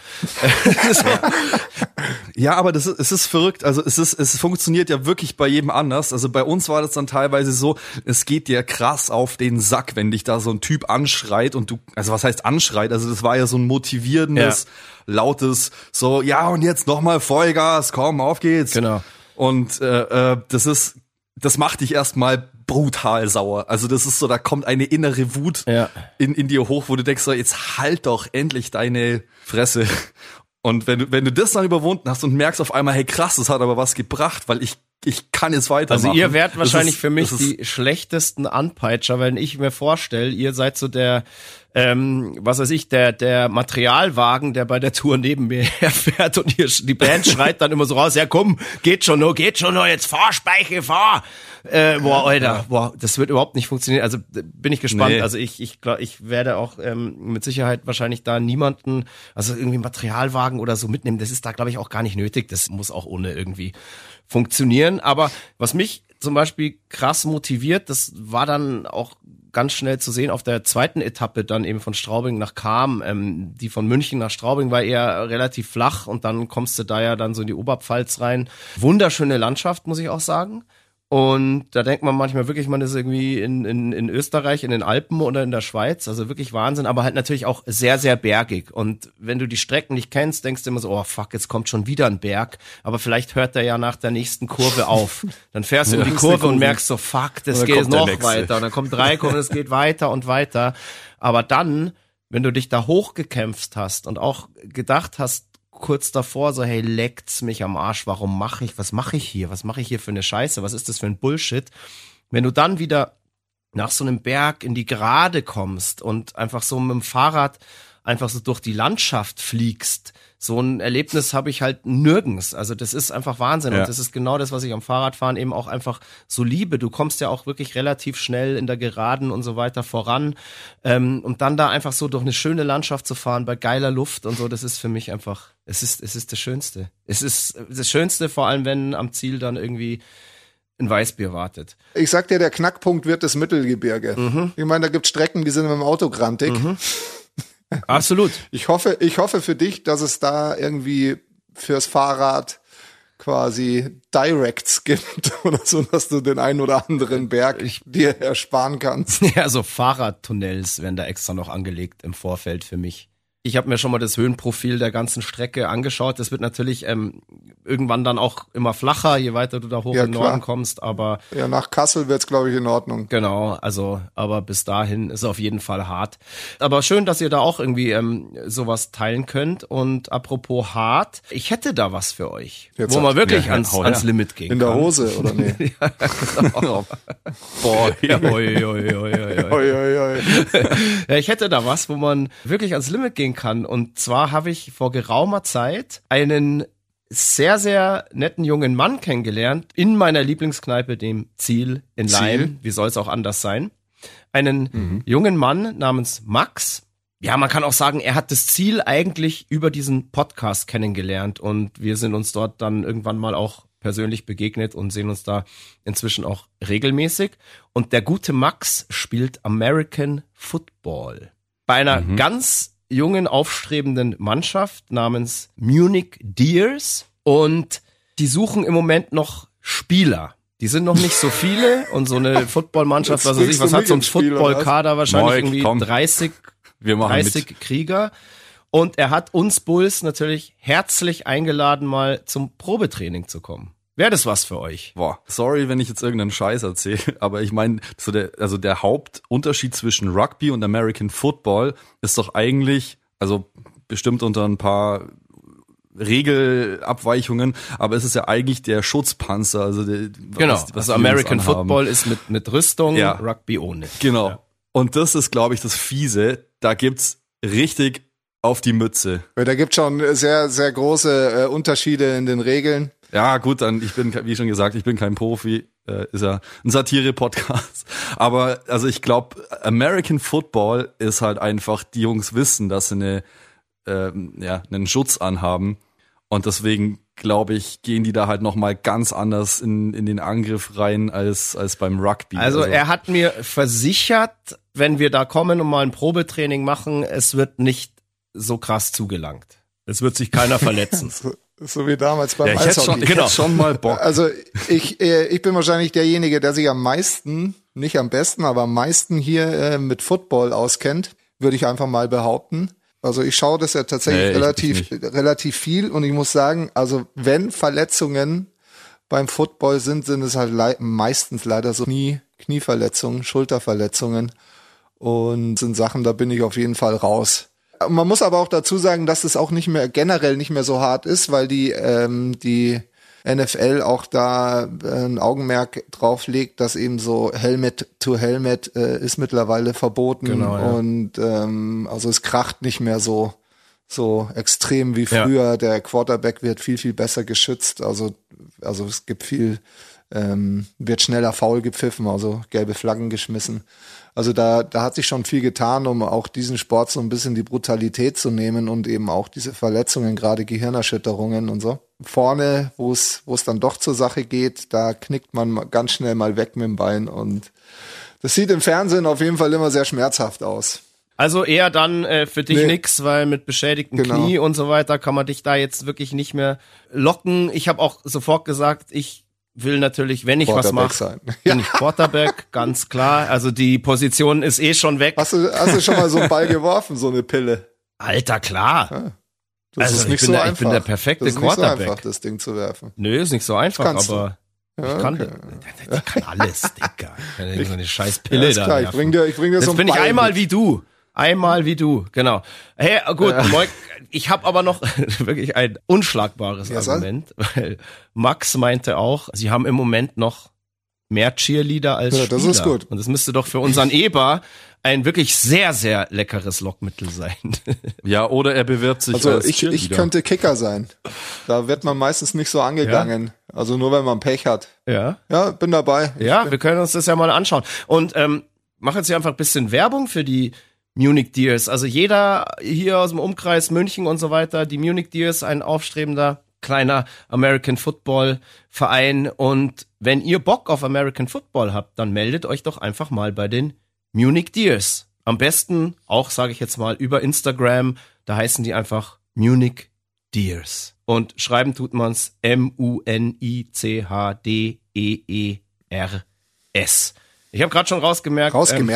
Ja, aber es ist verrückt. Also es funktioniert ja wirklich bei jedem anders. Also bei uns war das dann teilweise so, es geht dir krass auf den Sack, wenn dich da so ein Typ anschreit und also was heißt anschreit? Also das war ja so ein motivierendes, lautes, so, ja und jetzt nochmal Vollgas, komm, auf geht's. Genau. Und das macht dich erstmal brutal sauer. Also das ist so, da kommt eine innere Wut in dir hoch, wo du denkst, so, jetzt halt doch endlich deine Fresse. Und wenn du das dann überwunden hast und merkst auf einmal, hey krass, das hat aber was gebracht, weil ich kann jetzt weitermachen. Also ihr wärt wahrscheinlich für mich die schlechtesten Anpeitscher, wenn ich mir vorstelle, ihr seid so der, was weiß ich, der Materialwagen, der bei der Tour neben mir herfährt und die Band schreit dann immer so raus, ja komm, geht schon noch, jetzt fahr, Speiche, fahr. Boah, Alter, das wird überhaupt nicht funktionieren. Also bin ich gespannt. Nee. Also ich glaube, ich werde auch mit Sicherheit wahrscheinlich da niemanden, also irgendwie Materialwagen oder so mitnehmen. Das ist da, glaube ich, auch gar nicht nötig. Das muss auch ohne irgendwie funktionieren. Aber was mich zum Beispiel krass motiviert, das war dann auch ganz schnell zu sehen auf der zweiten Etappe dann eben von Straubing nach Cham. Die von München nach Straubing war eher relativ flach und dann kommst du da ja dann so in die Oberpfalz rein. Wunderschöne Landschaft, muss ich auch sagen. Und da denkt man manchmal wirklich, man ist irgendwie in Österreich, in den Alpen oder in der Schweiz. Also wirklich Wahnsinn, aber halt natürlich auch sehr, sehr bergig. Und wenn du die Strecken nicht kennst, denkst du immer so, oh fuck, jetzt kommt schon wieder ein Berg. Aber vielleicht hört der ja nach der nächsten Kurve auf. Dann fährst du in die Kurve und merkst so, fuck, das geht noch weiter. Und dann kommt 3 und es geht weiter und weiter. Aber dann, wenn du dich da hochgekämpft hast und auch gedacht hast, kurz davor so, hey, leckt's mich am Arsch, was mache ich hier für eine Scheiße, was ist das für ein Bullshit? Wenn du dann wieder nach so einem Berg in die Gerade kommst und einfach so mit dem Fahrrad einfach so durch die Landschaft fliegst, so ein Erlebnis habe ich halt nirgends. Also das ist einfach Wahnsinn und das ist genau das, was ich am Fahrradfahren eben auch einfach so liebe. Du kommst ja auch wirklich relativ schnell in der Geraden und so weiter voran und dann da einfach so durch eine schöne Landschaft zu fahren bei geiler Luft und so, das ist für mich einfach, es ist das Schönste. Es ist das Schönste, vor allem wenn am Ziel dann irgendwie ein Weißbier wartet. Ich sag dir, der Knackpunkt wird das Mittelgebirge. Mhm. Ich meine, da gibt's Strecken, die sind mit dem Auto grantig. Mhm. Absolut. Ich hoffe für dich, dass es da irgendwie fürs Fahrrad quasi Directs gibt oder so, dass du den einen oder anderen Berg dir ersparen kannst. Ja, so Fahrradtunnels werden da extra noch angelegt im Vorfeld für mich. Ich habe mir schon mal das Höhenprofil der ganzen Strecke angeschaut. Das wird natürlich irgendwann dann auch immer flacher, je weiter du da hoch in den Norden kommst. Aber ja, nach Kassel wird's, glaube ich, in Ordnung. Genau, also aber bis dahin ist es auf jeden Fall hart. Aber schön, dass ihr da auch irgendwie sowas teilen könnt. Und apropos hart, ich hätte da was für euch, wo man wirklich ans Limit gehen kann. In der Hose, oder nee? Ja, genau. Boah, ja, ich hätte da was, wo man wirklich ans Limit gehen kann. Und zwar habe ich vor geraumer Zeit einen sehr, sehr netten jungen Mann kennengelernt in meiner Lieblingskneipe, dem Ziel in Laim. Wie soll es auch anders sein? Einen jungen Mann namens Max. Ja, man kann auch sagen, er hat das Ziel eigentlich über diesen Podcast kennengelernt und wir sind uns dort dann irgendwann mal auch persönlich begegnet und sehen uns da inzwischen auch regelmäßig. Und der gute Max spielt American Football bei einer ganz jungen, aufstrebenden Mannschaft namens Munich Deers und die suchen im Moment noch Spieler. Die sind noch nicht so viele und so eine Footballmannschaft, was hat so ein Footballkader wahrscheinlich irgendwie 30 Krieger. Und er hat uns Bulls natürlich herzlich eingeladen, mal zum Probetraining zu kommen. Wäre das was für euch? Boah, sorry, wenn ich jetzt irgendeinen Scheiß erzähle, aber ich meine, so der Hauptunterschied zwischen Rugby und American Football ist doch eigentlich, also bestimmt unter ein paar Regelabweichungen, aber es ist ja eigentlich der Schutzpanzer, also was American Football ist mit Rüstung, Rugby ohne. Genau. Ja. Und das ist, glaube ich, das Fiese. Da gibt's richtig auf die Mütze. Da gibt's schon sehr, sehr große Unterschiede in den Regeln. Ja, gut, dann, wie schon gesagt, ich bin kein Profi. ist ja ein Satire-Podcast. Aber also ich glaube, American Football ist halt einfach, die Jungs wissen, dass sie einen Schutz anhaben. Und deswegen, glaube ich, gehen die da halt nochmal ganz anders in den Angriff rein als beim Rugby. Also er hat mir versichert, wenn wir da kommen und mal ein Probetraining machen, es wird nicht so krass zugelangt. Es wird sich keiner verletzen. So wie damals beim ich Eishockey. hätte schon mal Bock. Also ich bin wahrscheinlich derjenige, der sich am meisten, nicht am besten, aber am meisten hier mit Football auskennt, würde ich einfach mal behaupten. Also ich schaue das ja tatsächlich relativ viel und ich muss sagen, also wenn Verletzungen beim Football sind es halt meistens leider so Knieverletzungen, Schulterverletzungen und sind Sachen, da bin ich auf jeden Fall raus. Man muss aber auch dazu sagen, dass es auch generell nicht mehr so hart ist, weil die NFL auch da ein Augenmerk drauf legt, dass eben so Helmet to Helmet ist mittlerweile verboten. Genau, ja. Und also es kracht nicht mehr so extrem wie früher. Ja. Der Quarterback wird viel, viel besser geschützt. Also es gibt wird schneller Foul gepfiffen, also gelbe Flaggen geschmissen. Also da hat sich schon viel getan, um auch diesen Sport so ein bisschen die Brutalität zu nehmen und eben auch diese Verletzungen, gerade Gehirnerschütterungen und so. Vorne, wo es dann doch zur Sache geht, da knickt man ganz schnell mal weg mit dem Bein und das sieht im Fernsehen auf jeden Fall immer sehr schmerzhaft aus. Also eher dann für dich nix, weil mit beschädigtem Knie und so weiter kann man dich da jetzt wirklich nicht mehr locken. Ich habe auch sofort gesagt, ich will natürlich, wenn ich was mache, bin ich Quarterback, ganz klar. Also die Position ist schon weg. Hast du schon mal so einen Ball geworfen, so eine Pille? Alter, klar. Ja. Das ist nicht so einfach. Ich bin der perfekte Quarterback. Das ist nicht so einfach, das Ding zu werfen. Nö, ist nicht so einfach, aber ja, ich kann alles, Digga. Ich kann nicht so eine scheiß Pille da werfen. Ich bring dir so einen Jetzt bin ich einmal wie du. Einmal wie du, genau. Hey, gut, Moik, ich habe aber noch wirklich ein unschlagbares Argument, weil Max meinte auch, sie haben im Moment noch mehr Cheerleader als Spieler. Das ist gut. Und das müsste doch für unseren Eber ein wirklich sehr, sehr leckeres Lockmittel sein. Ja, oder er bewirbt sich als Cheerleader. Ich könnte Kicker sein. Da wird man meistens nicht so angegangen. Ja? Also nur, wenn man Pech hat. Ja. Ja, bin dabei. Ja, wir können uns das ja mal anschauen. Und mach jetzt hier einfach ein bisschen Werbung für die Munich Deers. Also jeder hier aus dem Umkreis München und so weiter, die Munich Deers, ein aufstrebender kleiner American Football Verein. Und wenn ihr Bock auf American Football habt, dann meldet euch doch einfach mal bei den Munich Deers. Am besten auch, sage ich jetzt mal, über Instagram. Da heißen die einfach Munich Deers. Und schreiben tut man's MUNICHDEERS. Ich habe gerade schon rausgehört.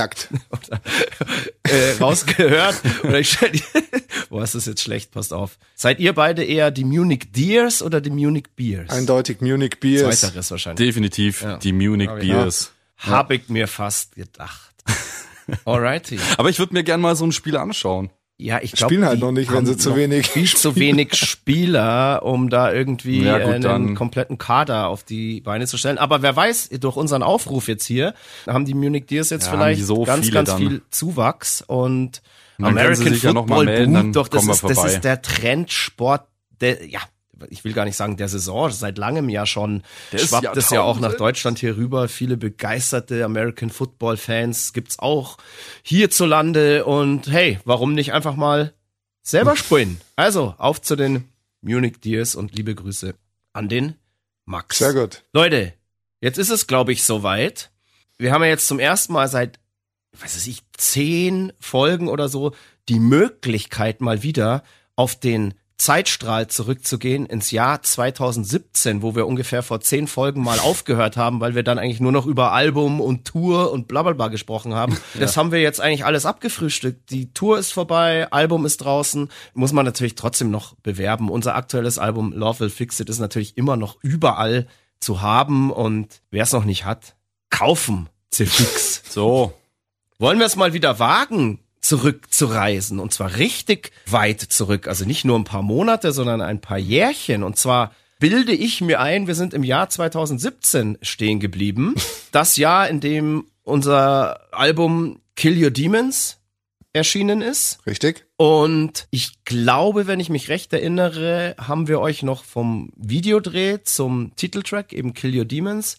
Oder ich stell boah, ist das jetzt schlecht, passt auf. Seid ihr beide eher die Munich Deers oder die Munich Beers? Eindeutig Munich Beers. Zweiteres wahrscheinlich. Definitiv die Munich Beers. Hab ich mir fast gedacht. Alrighty. Aber ich würde mir gern mal so ein Spiel anschauen. Ja, ich glaube, spielen halt noch nicht, wenn sie zu wenig Spieler, um da irgendwie einen kompletten Kader auf die Beine zu stellen. Aber wer weiß, durch unseren Aufruf jetzt hier, haben die Munich Deers jetzt vielleicht so ganz viel Zuwachs und American Football boomt doch, das ist der Trendsport, ich will gar nicht sagen der Saison, seit langem ja schon schwappt es ja auch nach Deutschland hier rüber. Viele begeisterte American Football Fans gibt's auch hierzulande und hey, warum nicht einfach mal selber spielen? Also, auf zu den Munich Deers und liebe Grüße an den Max. Sehr gut. Leute, jetzt ist es, glaube ich, soweit. Wir haben ja jetzt zum ersten Mal seit 10 Folgen oder so die Möglichkeit mal wieder auf den Zeitstrahl zurückzugehen ins Jahr 2017, wo wir ungefähr vor 10 Folgen mal aufgehört haben, weil wir dann eigentlich nur noch über Album und Tour und blablabla gesprochen haben. Ja. Das haben wir jetzt eigentlich alles abgefrühstückt. Die Tour ist vorbei, Album ist draußen. Muss man natürlich trotzdem noch bewerben. Unser aktuelles Album Love Will Fix It ist natürlich immer noch überall zu haben und wer es noch nicht hat, kaufen. Fix. So. Wollen wir es mal wieder wagen, zurückzureisen und zwar richtig weit zurück, also nicht nur ein paar Monate, sondern ein paar Jährchen und zwar bilde ich mir ein, wir sind im Jahr 2017 stehen geblieben, das Jahr, in dem unser Album Kill Your Demons erschienen ist. Richtig. Und ich glaube, wenn ich mich recht erinnere, haben wir euch noch vom Videodreh zum Titeltrack, eben Kill Your Demons,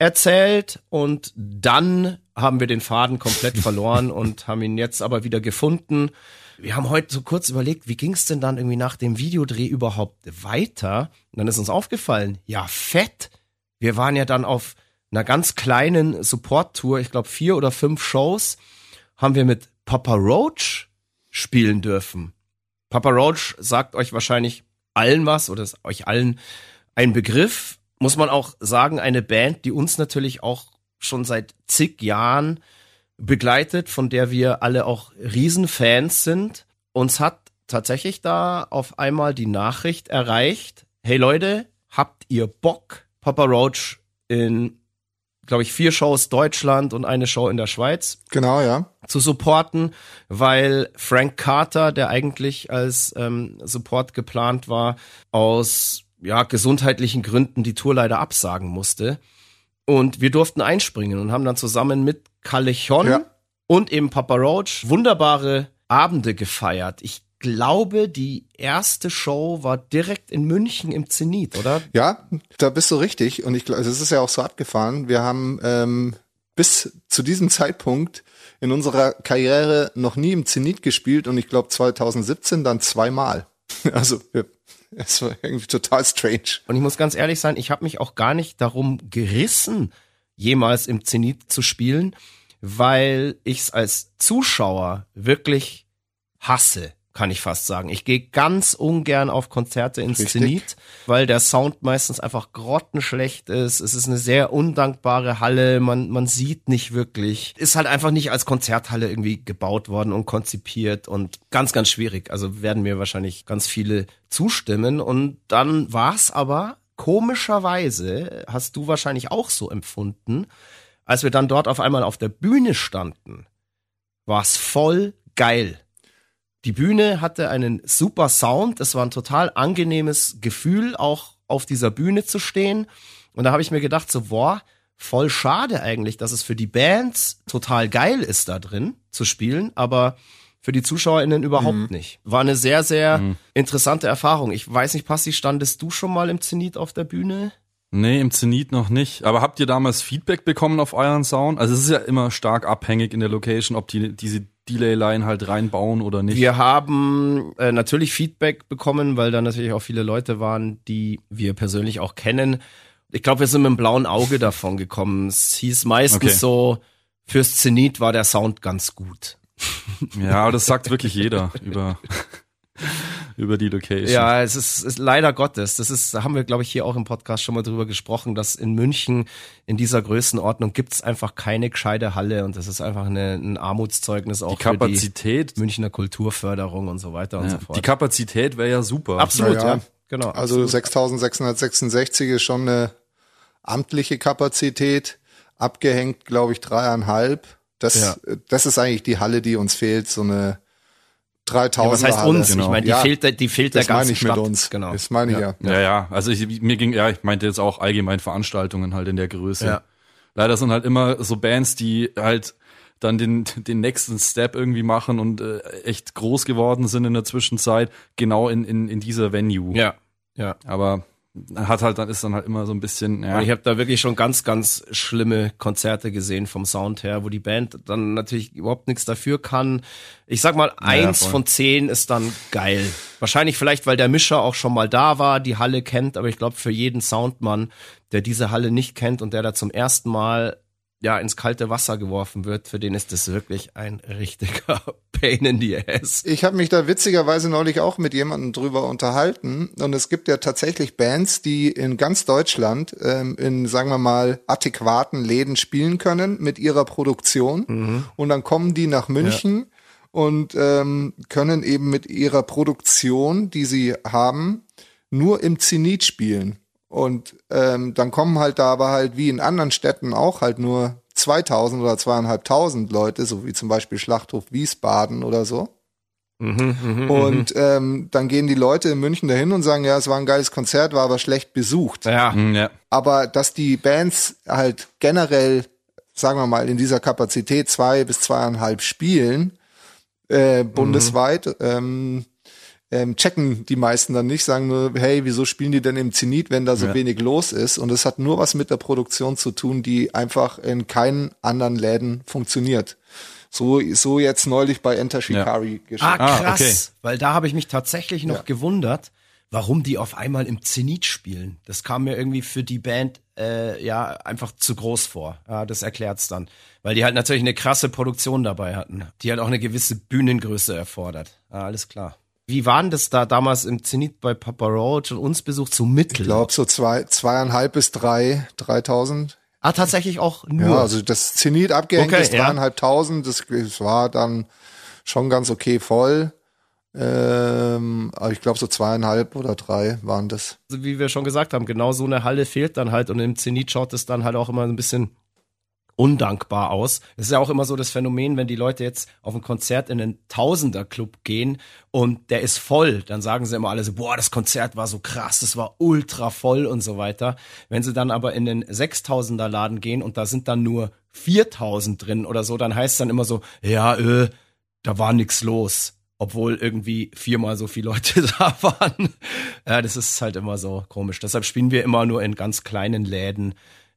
erzählt und dann haben wir den Faden komplett verloren und haben ihn jetzt aber wieder gefunden. Wir haben heute so kurz überlegt, wie ging es denn dann irgendwie nach dem Videodreh überhaupt weiter? Und dann ist uns aufgefallen, ja fett, wir waren ja dann auf einer ganz kleinen Support-Tour, ich glaube 4 oder 5 Shows, haben wir mit Papa Roach spielen dürfen. Papa Roach sagt euch wahrscheinlich allen was oder ist euch allen ein Begriff. Muss man auch sagen, eine Band, die uns natürlich auch schon seit zig Jahren begleitet, von der wir alle auch Riesenfans sind. Uns hat tatsächlich da auf einmal die Nachricht erreicht, hey Leute, habt ihr Bock, Papa Roach in, glaube ich, 4 Shows Deutschland und eine Show in der Schweiz Genau, ja. zu supporten, weil Frank Carter, der eigentlich als Support geplant war, aus gesundheitlichen Gründen die Tour leider absagen musste. Und wir durften einspringen und haben dann zusammen mit Callejon und eben Papa Roach wunderbare Abende gefeiert. Ich glaube, die erste Show war direkt in München im Zenit, oder? Ja, da bist du richtig. Und ich glaube, es ist ja auch so abgefahren. Wir haben bis zu diesem Zeitpunkt in unserer Karriere noch nie im Zenit gespielt und ich glaube 2017 dann 2-mal. Also es war irgendwie total strange. Und ich muss ganz ehrlich sein, ich habe mich auch gar nicht darum gerissen, jemals im Zenit zu spielen, weil ich es als Zuschauer wirklich hasse, kann ich fast sagen. Ich gehe ganz ungern auf Konzerte ins Zenit, weil der Sound meistens einfach grottenschlecht ist. Es ist eine sehr undankbare Halle, man sieht nicht wirklich. Ist halt einfach nicht als Konzerthalle irgendwie gebaut worden und konzipiert und ganz, ganz schwierig. Also werden mir wahrscheinlich ganz viele zustimmen. Und dann war es aber, komischerweise, hast du wahrscheinlich auch so empfunden, als wir dann dort auf einmal auf der Bühne standen, war es voll geil. Die Bühne hatte einen super Sound. Es war ein total angenehmes Gefühl, auch auf dieser Bühne zu stehen. Und da habe ich mir gedacht, so, boah, voll schade eigentlich, dass es für die Bands total geil ist, da drin zu spielen, aber für die ZuschauerInnen überhaupt nicht. War eine sehr, sehr interessante Erfahrung. Ich weiß nicht, Passi, standest du schon mal im Zenit auf der Bühne? Nee, im Zenit noch nicht. Aber habt ihr damals Feedback bekommen auf euren Sound? Also es ist ja immer stark abhängig in der Location, ob die diese Delay-Line halt reinbauen oder nicht. Wir haben natürlich Feedback bekommen, weil da natürlich auch viele Leute waren, die wir persönlich auch kennen. Ich glaube, wir sind mit einem blauen Auge davon gekommen. Es hieß meistens so, fürs Zenit war der Sound ganz gut. Ja, aber das sagt wirklich jeder über die Location. Ja, es ist leider Gottes. Da haben wir, glaube ich, hier auch im Podcast schon mal drüber gesprochen, dass in München in dieser Größenordnung gibt's einfach keine gescheite Halle und das ist einfach ein Armutszeugnis auch die Kapazität, für die Münchner Kulturförderung und so weiter und so fort. Die Kapazität wäre ja super. Absolut, ja. Genau. Also 6.666 ist schon eine amtliche Kapazität, abgehängt, glaube ich, 3,5. Das ist eigentlich die Halle, die uns fehlt, so eine 3000er was heißt Halle. uns? Genau. Ich meine, die fehlt der ganzen Stadt. Das meine ich mit uns. Genau. Das meine ich ja. Ja. Also ich meinte jetzt auch allgemein Veranstaltungen halt in der Größe. Ja. Leider sind halt immer so Bands, die halt dann den nächsten Step irgendwie machen und echt groß geworden sind in der Zwischenzeit, genau in dieser Venue. Ja. Aber ist dann halt immer so ein bisschen, ja. Und ich habe da wirklich schon ganz, ganz schlimme Konzerte gesehen vom Sound her, wo die Band dann natürlich überhaupt nichts dafür kann. Ich sag mal, 1 von 10 ist dann geil. Wahrscheinlich vielleicht, weil der Mischer auch schon mal da war, die Halle kennt, aber ich glaube, für jeden Soundmann, der diese Halle nicht kennt und der da zum ersten Mal ins kalte Wasser geworfen wird, für den ist das wirklich ein richtiger Pain in the Ass. Ich habe mich da witzigerweise neulich auch mit jemandem drüber unterhalten und es gibt ja tatsächlich Bands, die in ganz Deutschland in, sagen wir mal, adäquaten Läden spielen können mit ihrer Produktion und dann kommen die nach München und können eben mit ihrer Produktion, die sie haben, nur im Zenit spielen. Und dann kommen halt da aber halt wie in anderen Städten auch halt nur 2000 oder 2500 Leute, so wie zum Beispiel Schlachthof Wiesbaden oder so. Und dann gehen die Leute in München dahin und sagen, ja, es war ein geiles Konzert, war aber schlecht besucht. Ja. Aber dass die Bands halt generell, sagen wir mal, in dieser Kapazität 2 bis 2,5 spielen, bundesweit, checken die meisten dann nicht, sagen nur, hey, wieso spielen die denn im Zenit, wenn da so wenig los ist? Und es hat nur was mit der Produktion zu tun, die einfach in keinen anderen Läden funktioniert. So jetzt neulich bei Enter Shikari geschehen. Krass, okay. weil da habe ich mich tatsächlich noch gewundert, warum die auf einmal im Zenit spielen. Das kam mir irgendwie für die Band einfach zu groß vor. Ja, das erklärt's dann. Weil die halt natürlich eine krasse Produktion dabei hatten, die halt auch eine gewisse Bühnengröße erfordert. Ja, alles klar. Wie waren das da damals im Zenit bei Papa Roach und uns besucht so mittel? Ich glaube so 2.500 bis 3.000. Tatsächlich auch nur. Ja, also das Zenit abgehängt ist ja. 3.500. Das war dann schon ganz okay voll. Aber ich glaube so 2.500 oder 3 waren das. Also wie wir schon gesagt haben, genau so eine Halle fehlt dann halt und im Zenit schaut es dann halt auch immer ein bisschen undankbar aus. Das ist ja auch immer so das Phänomen, wenn die Leute jetzt auf ein Konzert in einen Tausender-Club gehen und der ist voll, dann sagen sie immer alle so, boah, das Konzert war so krass, das war ultra voll und so weiter. Wenn sie dann aber in den 6.000er-Laden gehen und da sind dann nur 4.000 drin oder so, dann heißt es dann immer so, ja, da war nix los. Obwohl irgendwie 4-mal so viele Leute da waren. Ja, das ist halt immer so komisch. Deshalb spielen wir immer nur in ganz kleinen Läden,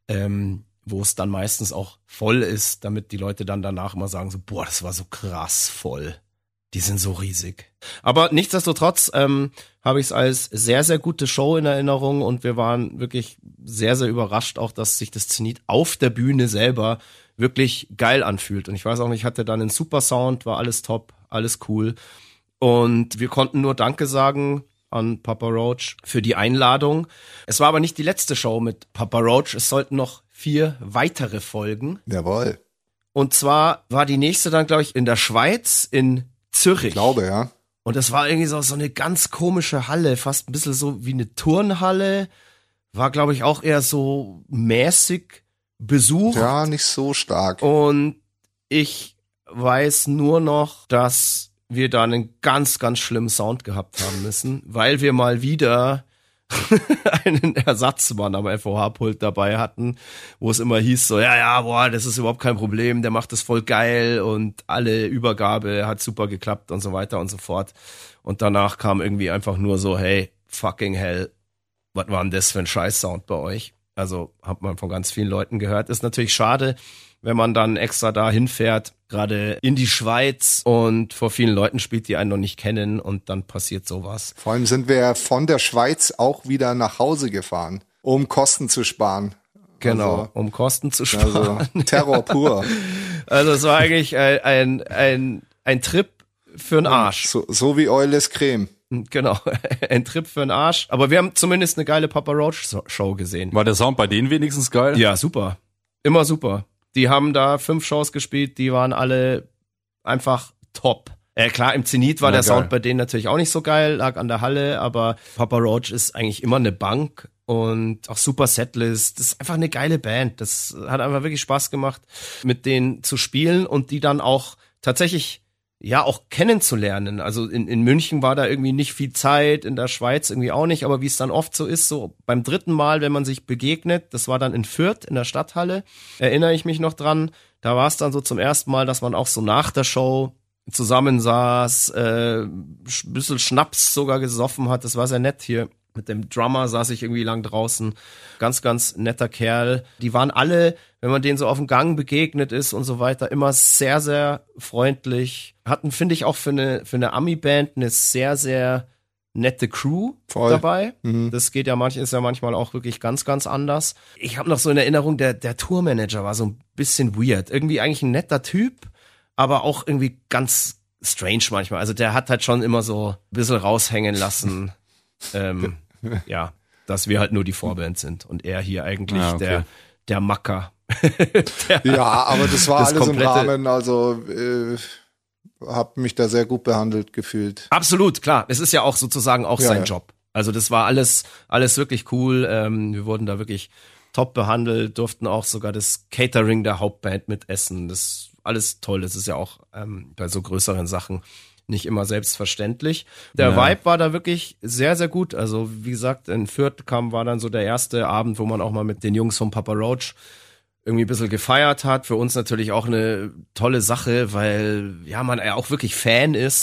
wo es dann meistens auch voll ist, damit die Leute dann danach immer sagen so, boah, das war so krass voll. Die sind so riesig. Aber nichtsdestotrotz habe ich es als sehr, sehr gute Show in Erinnerung und wir waren wirklich sehr, sehr überrascht auch, dass sich das Zenit auf der Bühne selber wirklich geil anfühlt. Und ich weiß auch nicht, ich hatte dann einen super Sound, war alles top, alles cool. Und wir konnten nur Danke sagen an Papa Roach für die Einladung. Es war aber nicht die letzte Show mit Papa Roach. Es sollten noch 4 weitere folgen. Jawohl. Und zwar war die nächste dann, glaube ich, in der Schweiz, in Zürich. Ich glaube, ja. Und das war irgendwie so eine ganz komische Halle, fast ein bisschen so wie eine Turnhalle. War, glaube ich, auch eher so mäßig besucht. Ja, nicht so stark. Und ich weiß nur noch, dass wir da einen ganz, ganz schlimmen Sound gehabt haben müssen, weil wir mal wieder einen Ersatzmann am FOH-Pult dabei hatten, wo es immer hieß so, boah, das ist überhaupt kein Problem, der macht das voll geil und alle Übergabe hat super geklappt und so weiter und so fort. Und danach kam irgendwie einfach nur so, hey, fucking hell, was war denn das für ein Scheiß-Sound bei euch? Also hat man von ganz vielen Leuten gehört. Ist natürlich schade, wenn man dann extra da hinfährt, gerade in die Schweiz und vor vielen Leuten spielt, die einen noch nicht kennen und dann passiert sowas. Vor allem sind wir von der Schweiz auch wieder nach Hause gefahren, um Kosten zu sparen. Genau, also, um Kosten zu sparen. Also Terror pur. Also es war eigentlich ein Trip für den Arsch. So wie Eules Creme. Genau, ein Trip für den Arsch. Aber wir haben zumindest eine geile Papa Roach Show gesehen. War der Sound bei denen wenigstens geil? Ja, super. Immer super. Die haben da 5 Shows gespielt, die waren alle einfach top. Klar, im Zenit war der Sound bei denen natürlich auch nicht so geil, lag an der Halle, aber Papa Roach ist eigentlich immer eine Bank und auch super Setlist. Das ist einfach eine geile Band. Das hat einfach wirklich Spaß gemacht, mit denen zu spielen und die dann auch tatsächlich auch kennenzulernen. Also in München war da irgendwie nicht viel Zeit, in der Schweiz irgendwie auch nicht, aber wie es dann oft so ist, so beim 3. Mal, wenn man sich begegnet, das war dann in Fürth in der Stadthalle, erinnere ich mich noch dran, da war es dann so zum ersten Mal, dass man auch so nach der Show zusammensaß, ein bisschen Schnaps sogar gesoffen hat, das war sehr nett hier. Mit dem Drummer saß ich irgendwie lang draußen. Ganz, ganz netter Kerl. Die waren alle, wenn man denen so auf dem Gang begegnet ist und so weiter, immer sehr, sehr freundlich. Hatten, finde ich, auch für eine Ami-Band eine sehr, sehr nette Crew dabei. Mhm. Das geht ja ist ja manchmal auch wirklich ganz, ganz anders. Ich habe noch so in Erinnerung, der Tourmanager war so ein bisschen weird. Irgendwie eigentlich ein netter Typ, aber auch irgendwie ganz strange manchmal. Also der hat halt schon immer so ein bisschen raushängen lassen. Dass wir halt nur die Vorband sind und er hier eigentlich der Macker. Aber das war alles im Rahmen, also hab mich da sehr gut behandelt gefühlt. Absolut, klar. Es ist ja auch sozusagen auch sein Job. Also das war alles wirklich cool. Wir wurden da wirklich top behandelt, durften auch sogar das Catering der Hauptband mit essen. Das ist alles toll. Das ist ja auch bei so größeren Sachen nicht immer selbstverständlich. Der Vibe war da wirklich sehr, sehr gut. Also wie gesagt, in Fürth war dann so der erste Abend, wo man auch mal mit den Jungs von Papa Roach irgendwie ein bisschen gefeiert hat. Für uns natürlich auch eine tolle Sache, weil man ja auch wirklich Fan ist.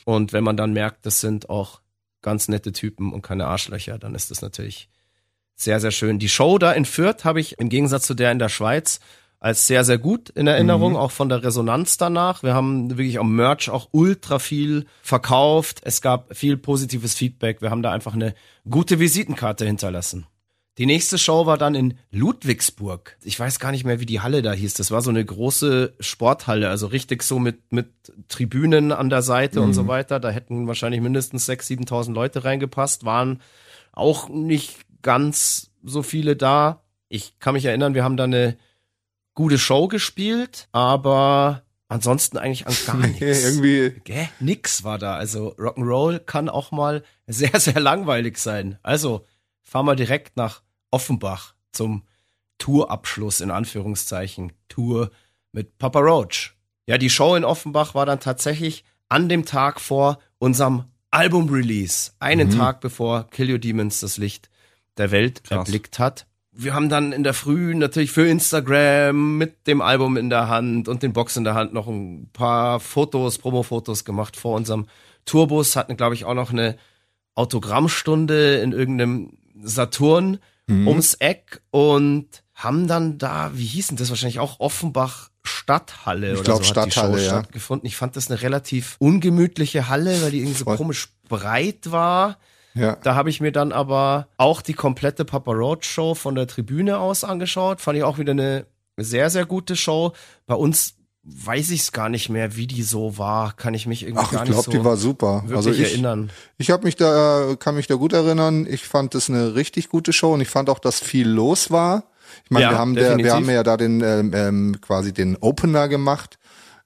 Und wenn man dann merkt, das sind auch ganz nette Typen und keine Arschlöcher, dann ist das natürlich sehr, sehr schön. Die Show da in Fürth habe ich im Gegensatz zu der in der Schweiz als sehr, sehr gut in Erinnerung, auch von der Resonanz danach. Wir haben wirklich am Merch auch ultra viel verkauft. Es gab viel positives Feedback. Wir haben da einfach eine gute Visitenkarte hinterlassen. Die nächste Show war dann in Ludwigsburg. Ich weiß gar nicht mehr, wie die Halle da hieß. Das war so eine große Sporthalle, also richtig so mit Tribünen an der Seite und so weiter. Da hätten wahrscheinlich mindestens 6.000, 7.000 Leute reingepasst. Waren auch nicht ganz so viele da. Ich kann mich erinnern, wir haben da eine gute Show gespielt, aber ansonsten eigentlich an gar nichts. Irgendwie. Nix war da. Also Rock'n'Roll kann auch mal sehr, sehr langweilig sein. Also fahren wir direkt nach Offenbach zum Tourabschluss, in Anführungszeichen. Tour mit Papa Roach. Ja, die Show in Offenbach war dann tatsächlich an dem Tag vor unserem Album-Release. Einen Tag bevor Kill Your Demons das Licht der Welt erblickt hat. Wir haben dann in der Früh natürlich für Instagram mit dem Album in der Hand und den Box in der Hand noch ein paar Promo-Fotos gemacht vor unserem Tourbus. Hatten, glaube ich, auch noch eine Autogrammstunde in irgendeinem Saturn ums Eck und haben dann da, wie hieß denn das, wahrscheinlich auch Offenbach Stadthalle Ich oder glaub, so hat die Show Stadthalle, ja. stattgefunden. Ich fand das eine relativ ungemütliche Halle, weil die irgendwie so komisch breit war. Ja. Da habe ich mir dann aber auch die komplette Papa Roach Show von der Tribüne aus angeschaut. Fand ich auch wieder eine sehr, sehr gute Show. Bei uns weiß ich es gar nicht mehr, wie die so war. Kann ich mich irgendwie gar nicht so die war super. wirklich erinnern. Ich kann mich da gut erinnern. Ich fand das eine richtig gute Show und ich fand auch, dass viel los war. Ich meine, Ja, wir haben ja da den quasi den Opener gemacht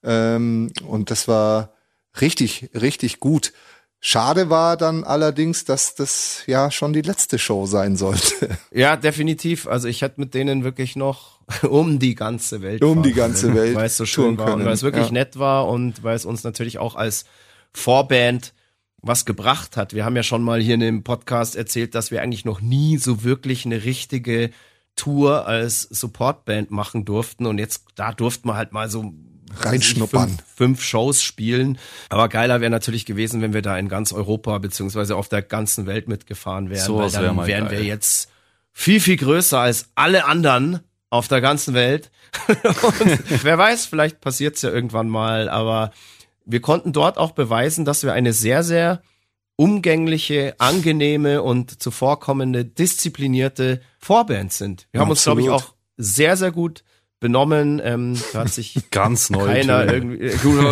und das war richtig, richtig gut. Schade war dann allerdings, dass das ja schon die letzte Show sein sollte. Ja, definitiv. Also ich hätte mit denen wirklich noch um die ganze Welt weil es so schön war und weil es wirklich nett war und weil es uns natürlich auch als Vorband was gebracht hat. Wir haben ja schon mal hier in dem Podcast erzählt, dass wir eigentlich noch nie so wirklich eine richtige Tour als Supportband machen durften und jetzt da durften wir halt mal so reinschnuppern. Fünf Shows spielen. Aber geiler wäre natürlich gewesen, wenn wir da in ganz Europa beziehungsweise auf der ganzen Welt mitgefahren wären. So, weil dann wären wir jetzt viel, viel größer als alle anderen auf der ganzen Welt. Und wer weiß, vielleicht passiert's ja irgendwann mal. Aber wir konnten dort auch beweisen, dass wir eine sehr, sehr umgängliche, angenehme und zuvorkommende, disziplinierte Vorband sind. Wir haben uns, glaube ich, auch sehr, sehr gut benommen, da hat sich ganz neu keiner irgendwie,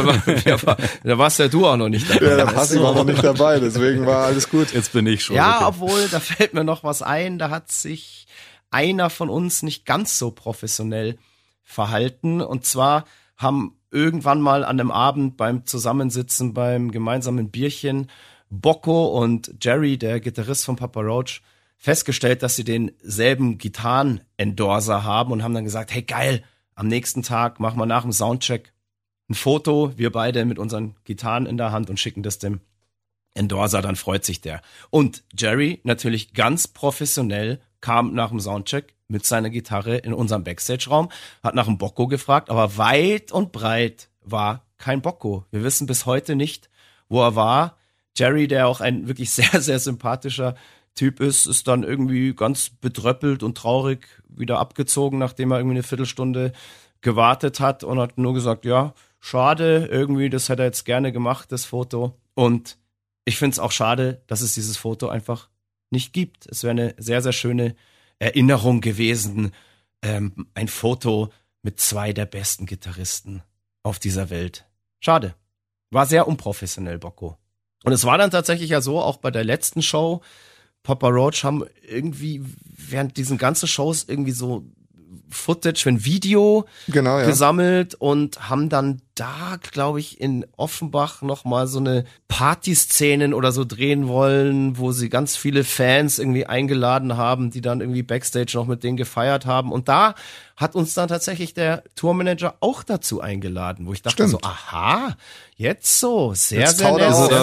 da warst ja du auch noch nicht dabei. Ja, der Passi war noch nicht dabei, deswegen war alles gut. Jetzt bin ich schon. Ja, okay. Obwohl, da fällt mir noch was ein, da hat sich einer von uns nicht ganz so professionell verhalten und zwar haben irgendwann mal an einem Abend beim Zusammensitzen, beim gemeinsamen Bierchen Bocco und Jerry, der Gitarrist von Papa Roach, festgestellt, dass sie denselben Gitarren-Endorser haben und haben dann gesagt, hey geil, am nächsten Tag machen wir nach dem Soundcheck ein Foto, wir beide mit unseren Gitarren in der Hand und schicken das dem Endorser, dann freut sich der. Und Jerry, natürlich ganz professionell, kam nach dem Soundcheck mit seiner Gitarre in unserem Backstage-Raum, hat nach dem Bocco gefragt, aber weit und breit war kein Bocco. Wir wissen bis heute nicht, wo er war. Jerry, der auch ein wirklich sehr, sehr sympathischer Typ ist dann irgendwie ganz bedröppelt und traurig wieder abgezogen, nachdem er irgendwie eine Viertelstunde gewartet hat und hat nur gesagt, ja, schade, irgendwie, das hätte er jetzt gerne gemacht, das Foto. Und ich finde es auch schade, dass es dieses Foto einfach nicht gibt. Es wäre eine sehr, sehr schöne Erinnerung gewesen, ein Foto mit zwei der besten Gitarristen auf dieser Welt. Schade. War sehr unprofessionell, Bocco. Und es war dann tatsächlich ja so, auch bei der letzten Show, Papa Roach haben irgendwie während diesen ganzen Shows irgendwie so Footage, ein Video gesammelt und haben dann da, glaube ich, in Offenbach nochmal so eine Partyszenen oder so drehen wollen, wo sie ganz viele Fans irgendwie eingeladen haben, die dann irgendwie Backstage noch mit denen gefeiert haben. Und da hat uns dann tatsächlich der Tourmanager auch dazu eingeladen, wo ich dachte so, aha, jetzt so, sehr, jetzt sehr nett.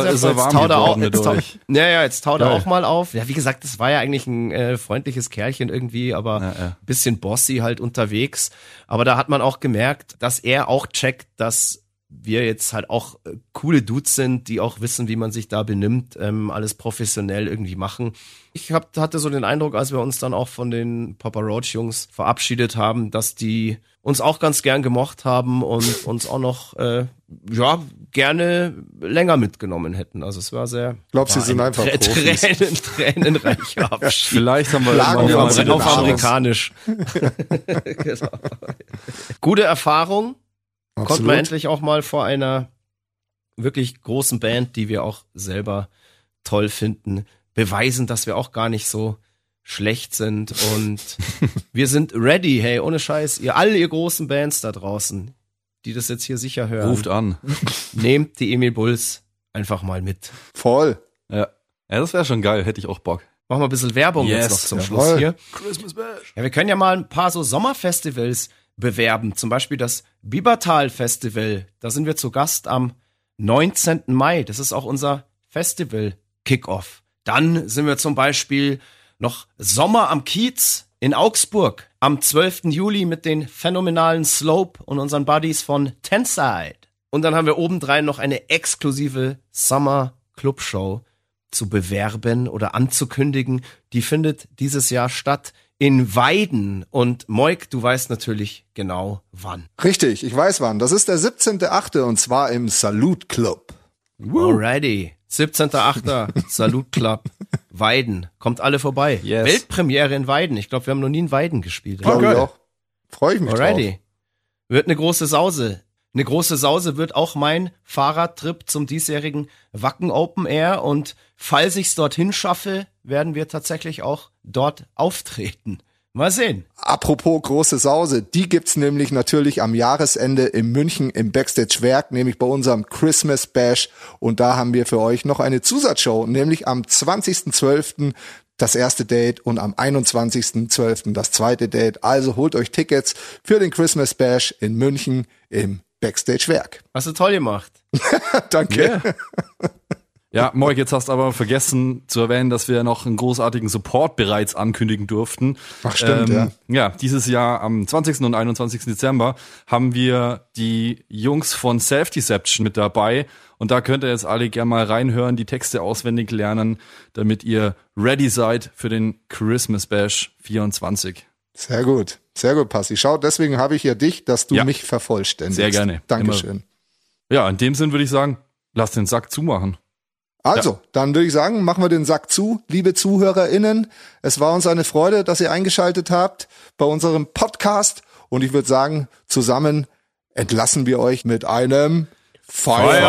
Jetzt taut er auch mal auf. Ja, wie gesagt, das war ja eigentlich ein freundliches Kerlchen irgendwie, aber ein bisschen bossy halt unterwegs. Aber da hat man auch gemerkt, dass er auch checkt, dass wir jetzt halt auch coole Dudes sind, die auch wissen, wie man sich da benimmt, alles professionell irgendwie machen. Ich hatte so den Eindruck, als wir uns dann auch von den Papa Roach Jungs verabschiedet haben, dass die uns auch ganz gern gemocht haben und uns auch noch gerne länger mitgenommen hätten. Also es war sehr... Ich glaube, sie sind einfach Profis. Tränenreicher Abschied. Vielleicht haben wir Lagen wir uns in den auf Arsch. amerikanisch. Genau. Gute Erfahrung. Konnten Absolut. wir endlich auch mal vor einer wirklich großen Band, die wir auch selber toll finden, beweisen, dass wir auch gar nicht so schlecht sind. Und wir sind ready, hey, ohne Scheiß. Ihr großen Bands da draußen, die das jetzt hier sicher hören. Ruft an. Nehmt die Emil Bulls einfach mal mit. Voll. Ja, das wäre schon geil, hätte ich auch Bock. Machen wir ein bisschen Werbung Yes, jetzt noch zum jawohl. Schluss hier. Christmas Bash. Ja, wir können ja mal ein paar so Sommerfestivals bewerben. Zum Beispiel das Biebertal Festival. Da sind wir zu Gast am 19. Mai. Das ist auch unser Festival-Kickoff. Dann sind wir zum Beispiel noch Sommer am Kiez in Augsburg am 12. Juli mit den phänomenalen Slope und unseren Buddies von Tenside. Und dann haben wir obendrein noch eine exklusive Summer-Club-Show zu bewerben oder anzukündigen. Die findet dieses Jahr statt in Weiden. Und Moik, du weißt natürlich genau wann. Richtig, ich weiß wann. Das ist der 17.8. und zwar im Salute Club. Alrighty. 17.8. Salut Club. Weiden. Kommt alle vorbei. Yes. Weltpremiere in Weiden. Ich glaube, wir haben noch nie in Weiden gespielt. Glaube ich auch. Freue ich mich Alrighty. drauf. Wird eine große Sause. Eine große Sause wird auch mein Fahrradtrip zum diesjährigen Wacken Open Air. Und falls ich's dorthin schaffe, werden wir tatsächlich auch dort auftreten. Mal sehen. Apropos große Sause, die gibt's nämlich natürlich am Jahresende in München im Backstage Werk, nämlich bei unserem Christmas Bash. Und da haben wir für euch noch eine Zusatzshow, nämlich am 20.12. das erste Date und am 21.12. das zweite Date. Also holt euch Tickets für den Christmas Bash in München im Backstage Werk. Hast du toll gemacht. Danke. Ja, Moik, jetzt hast du aber vergessen zu erwähnen, dass wir noch einen großartigen Support bereits ankündigen durften. Ach, stimmt, ja. Ja, dieses Jahr am 20. und 21. Dezember haben wir die Jungs von Self-Deception mit dabei. Und da könnt ihr jetzt alle gerne mal reinhören, die Texte auswendig lernen, damit ihr ready seid für den Christmas Bash 24. Sehr gut, Passi. Schau, deswegen habe ich hier dich, dass du mich vervollständigst. Sehr gerne. Dankeschön. Ja, in dem Sinn würde ich sagen, lass den Sack zumachen. Also, dann würde ich sagen, machen wir den Sack zu. Liebe ZuhörerInnen, es war uns eine Freude, dass ihr eingeschaltet habt bei unserem Podcast. Und ich würde sagen, zusammen entlassen wir euch mit einem Fire.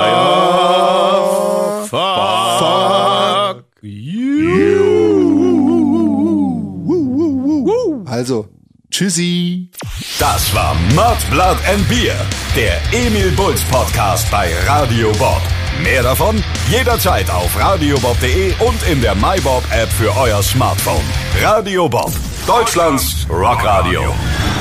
Fuck you. Also, tschüssi. Das war Mud, Blood and Beer, der Emil Bulls Podcast bei Radio Bob. Mehr davon jederzeit auf radiobob.de und in der MyBob App für euer Smartphone. Radio Bob, Deutschlands Rockradio.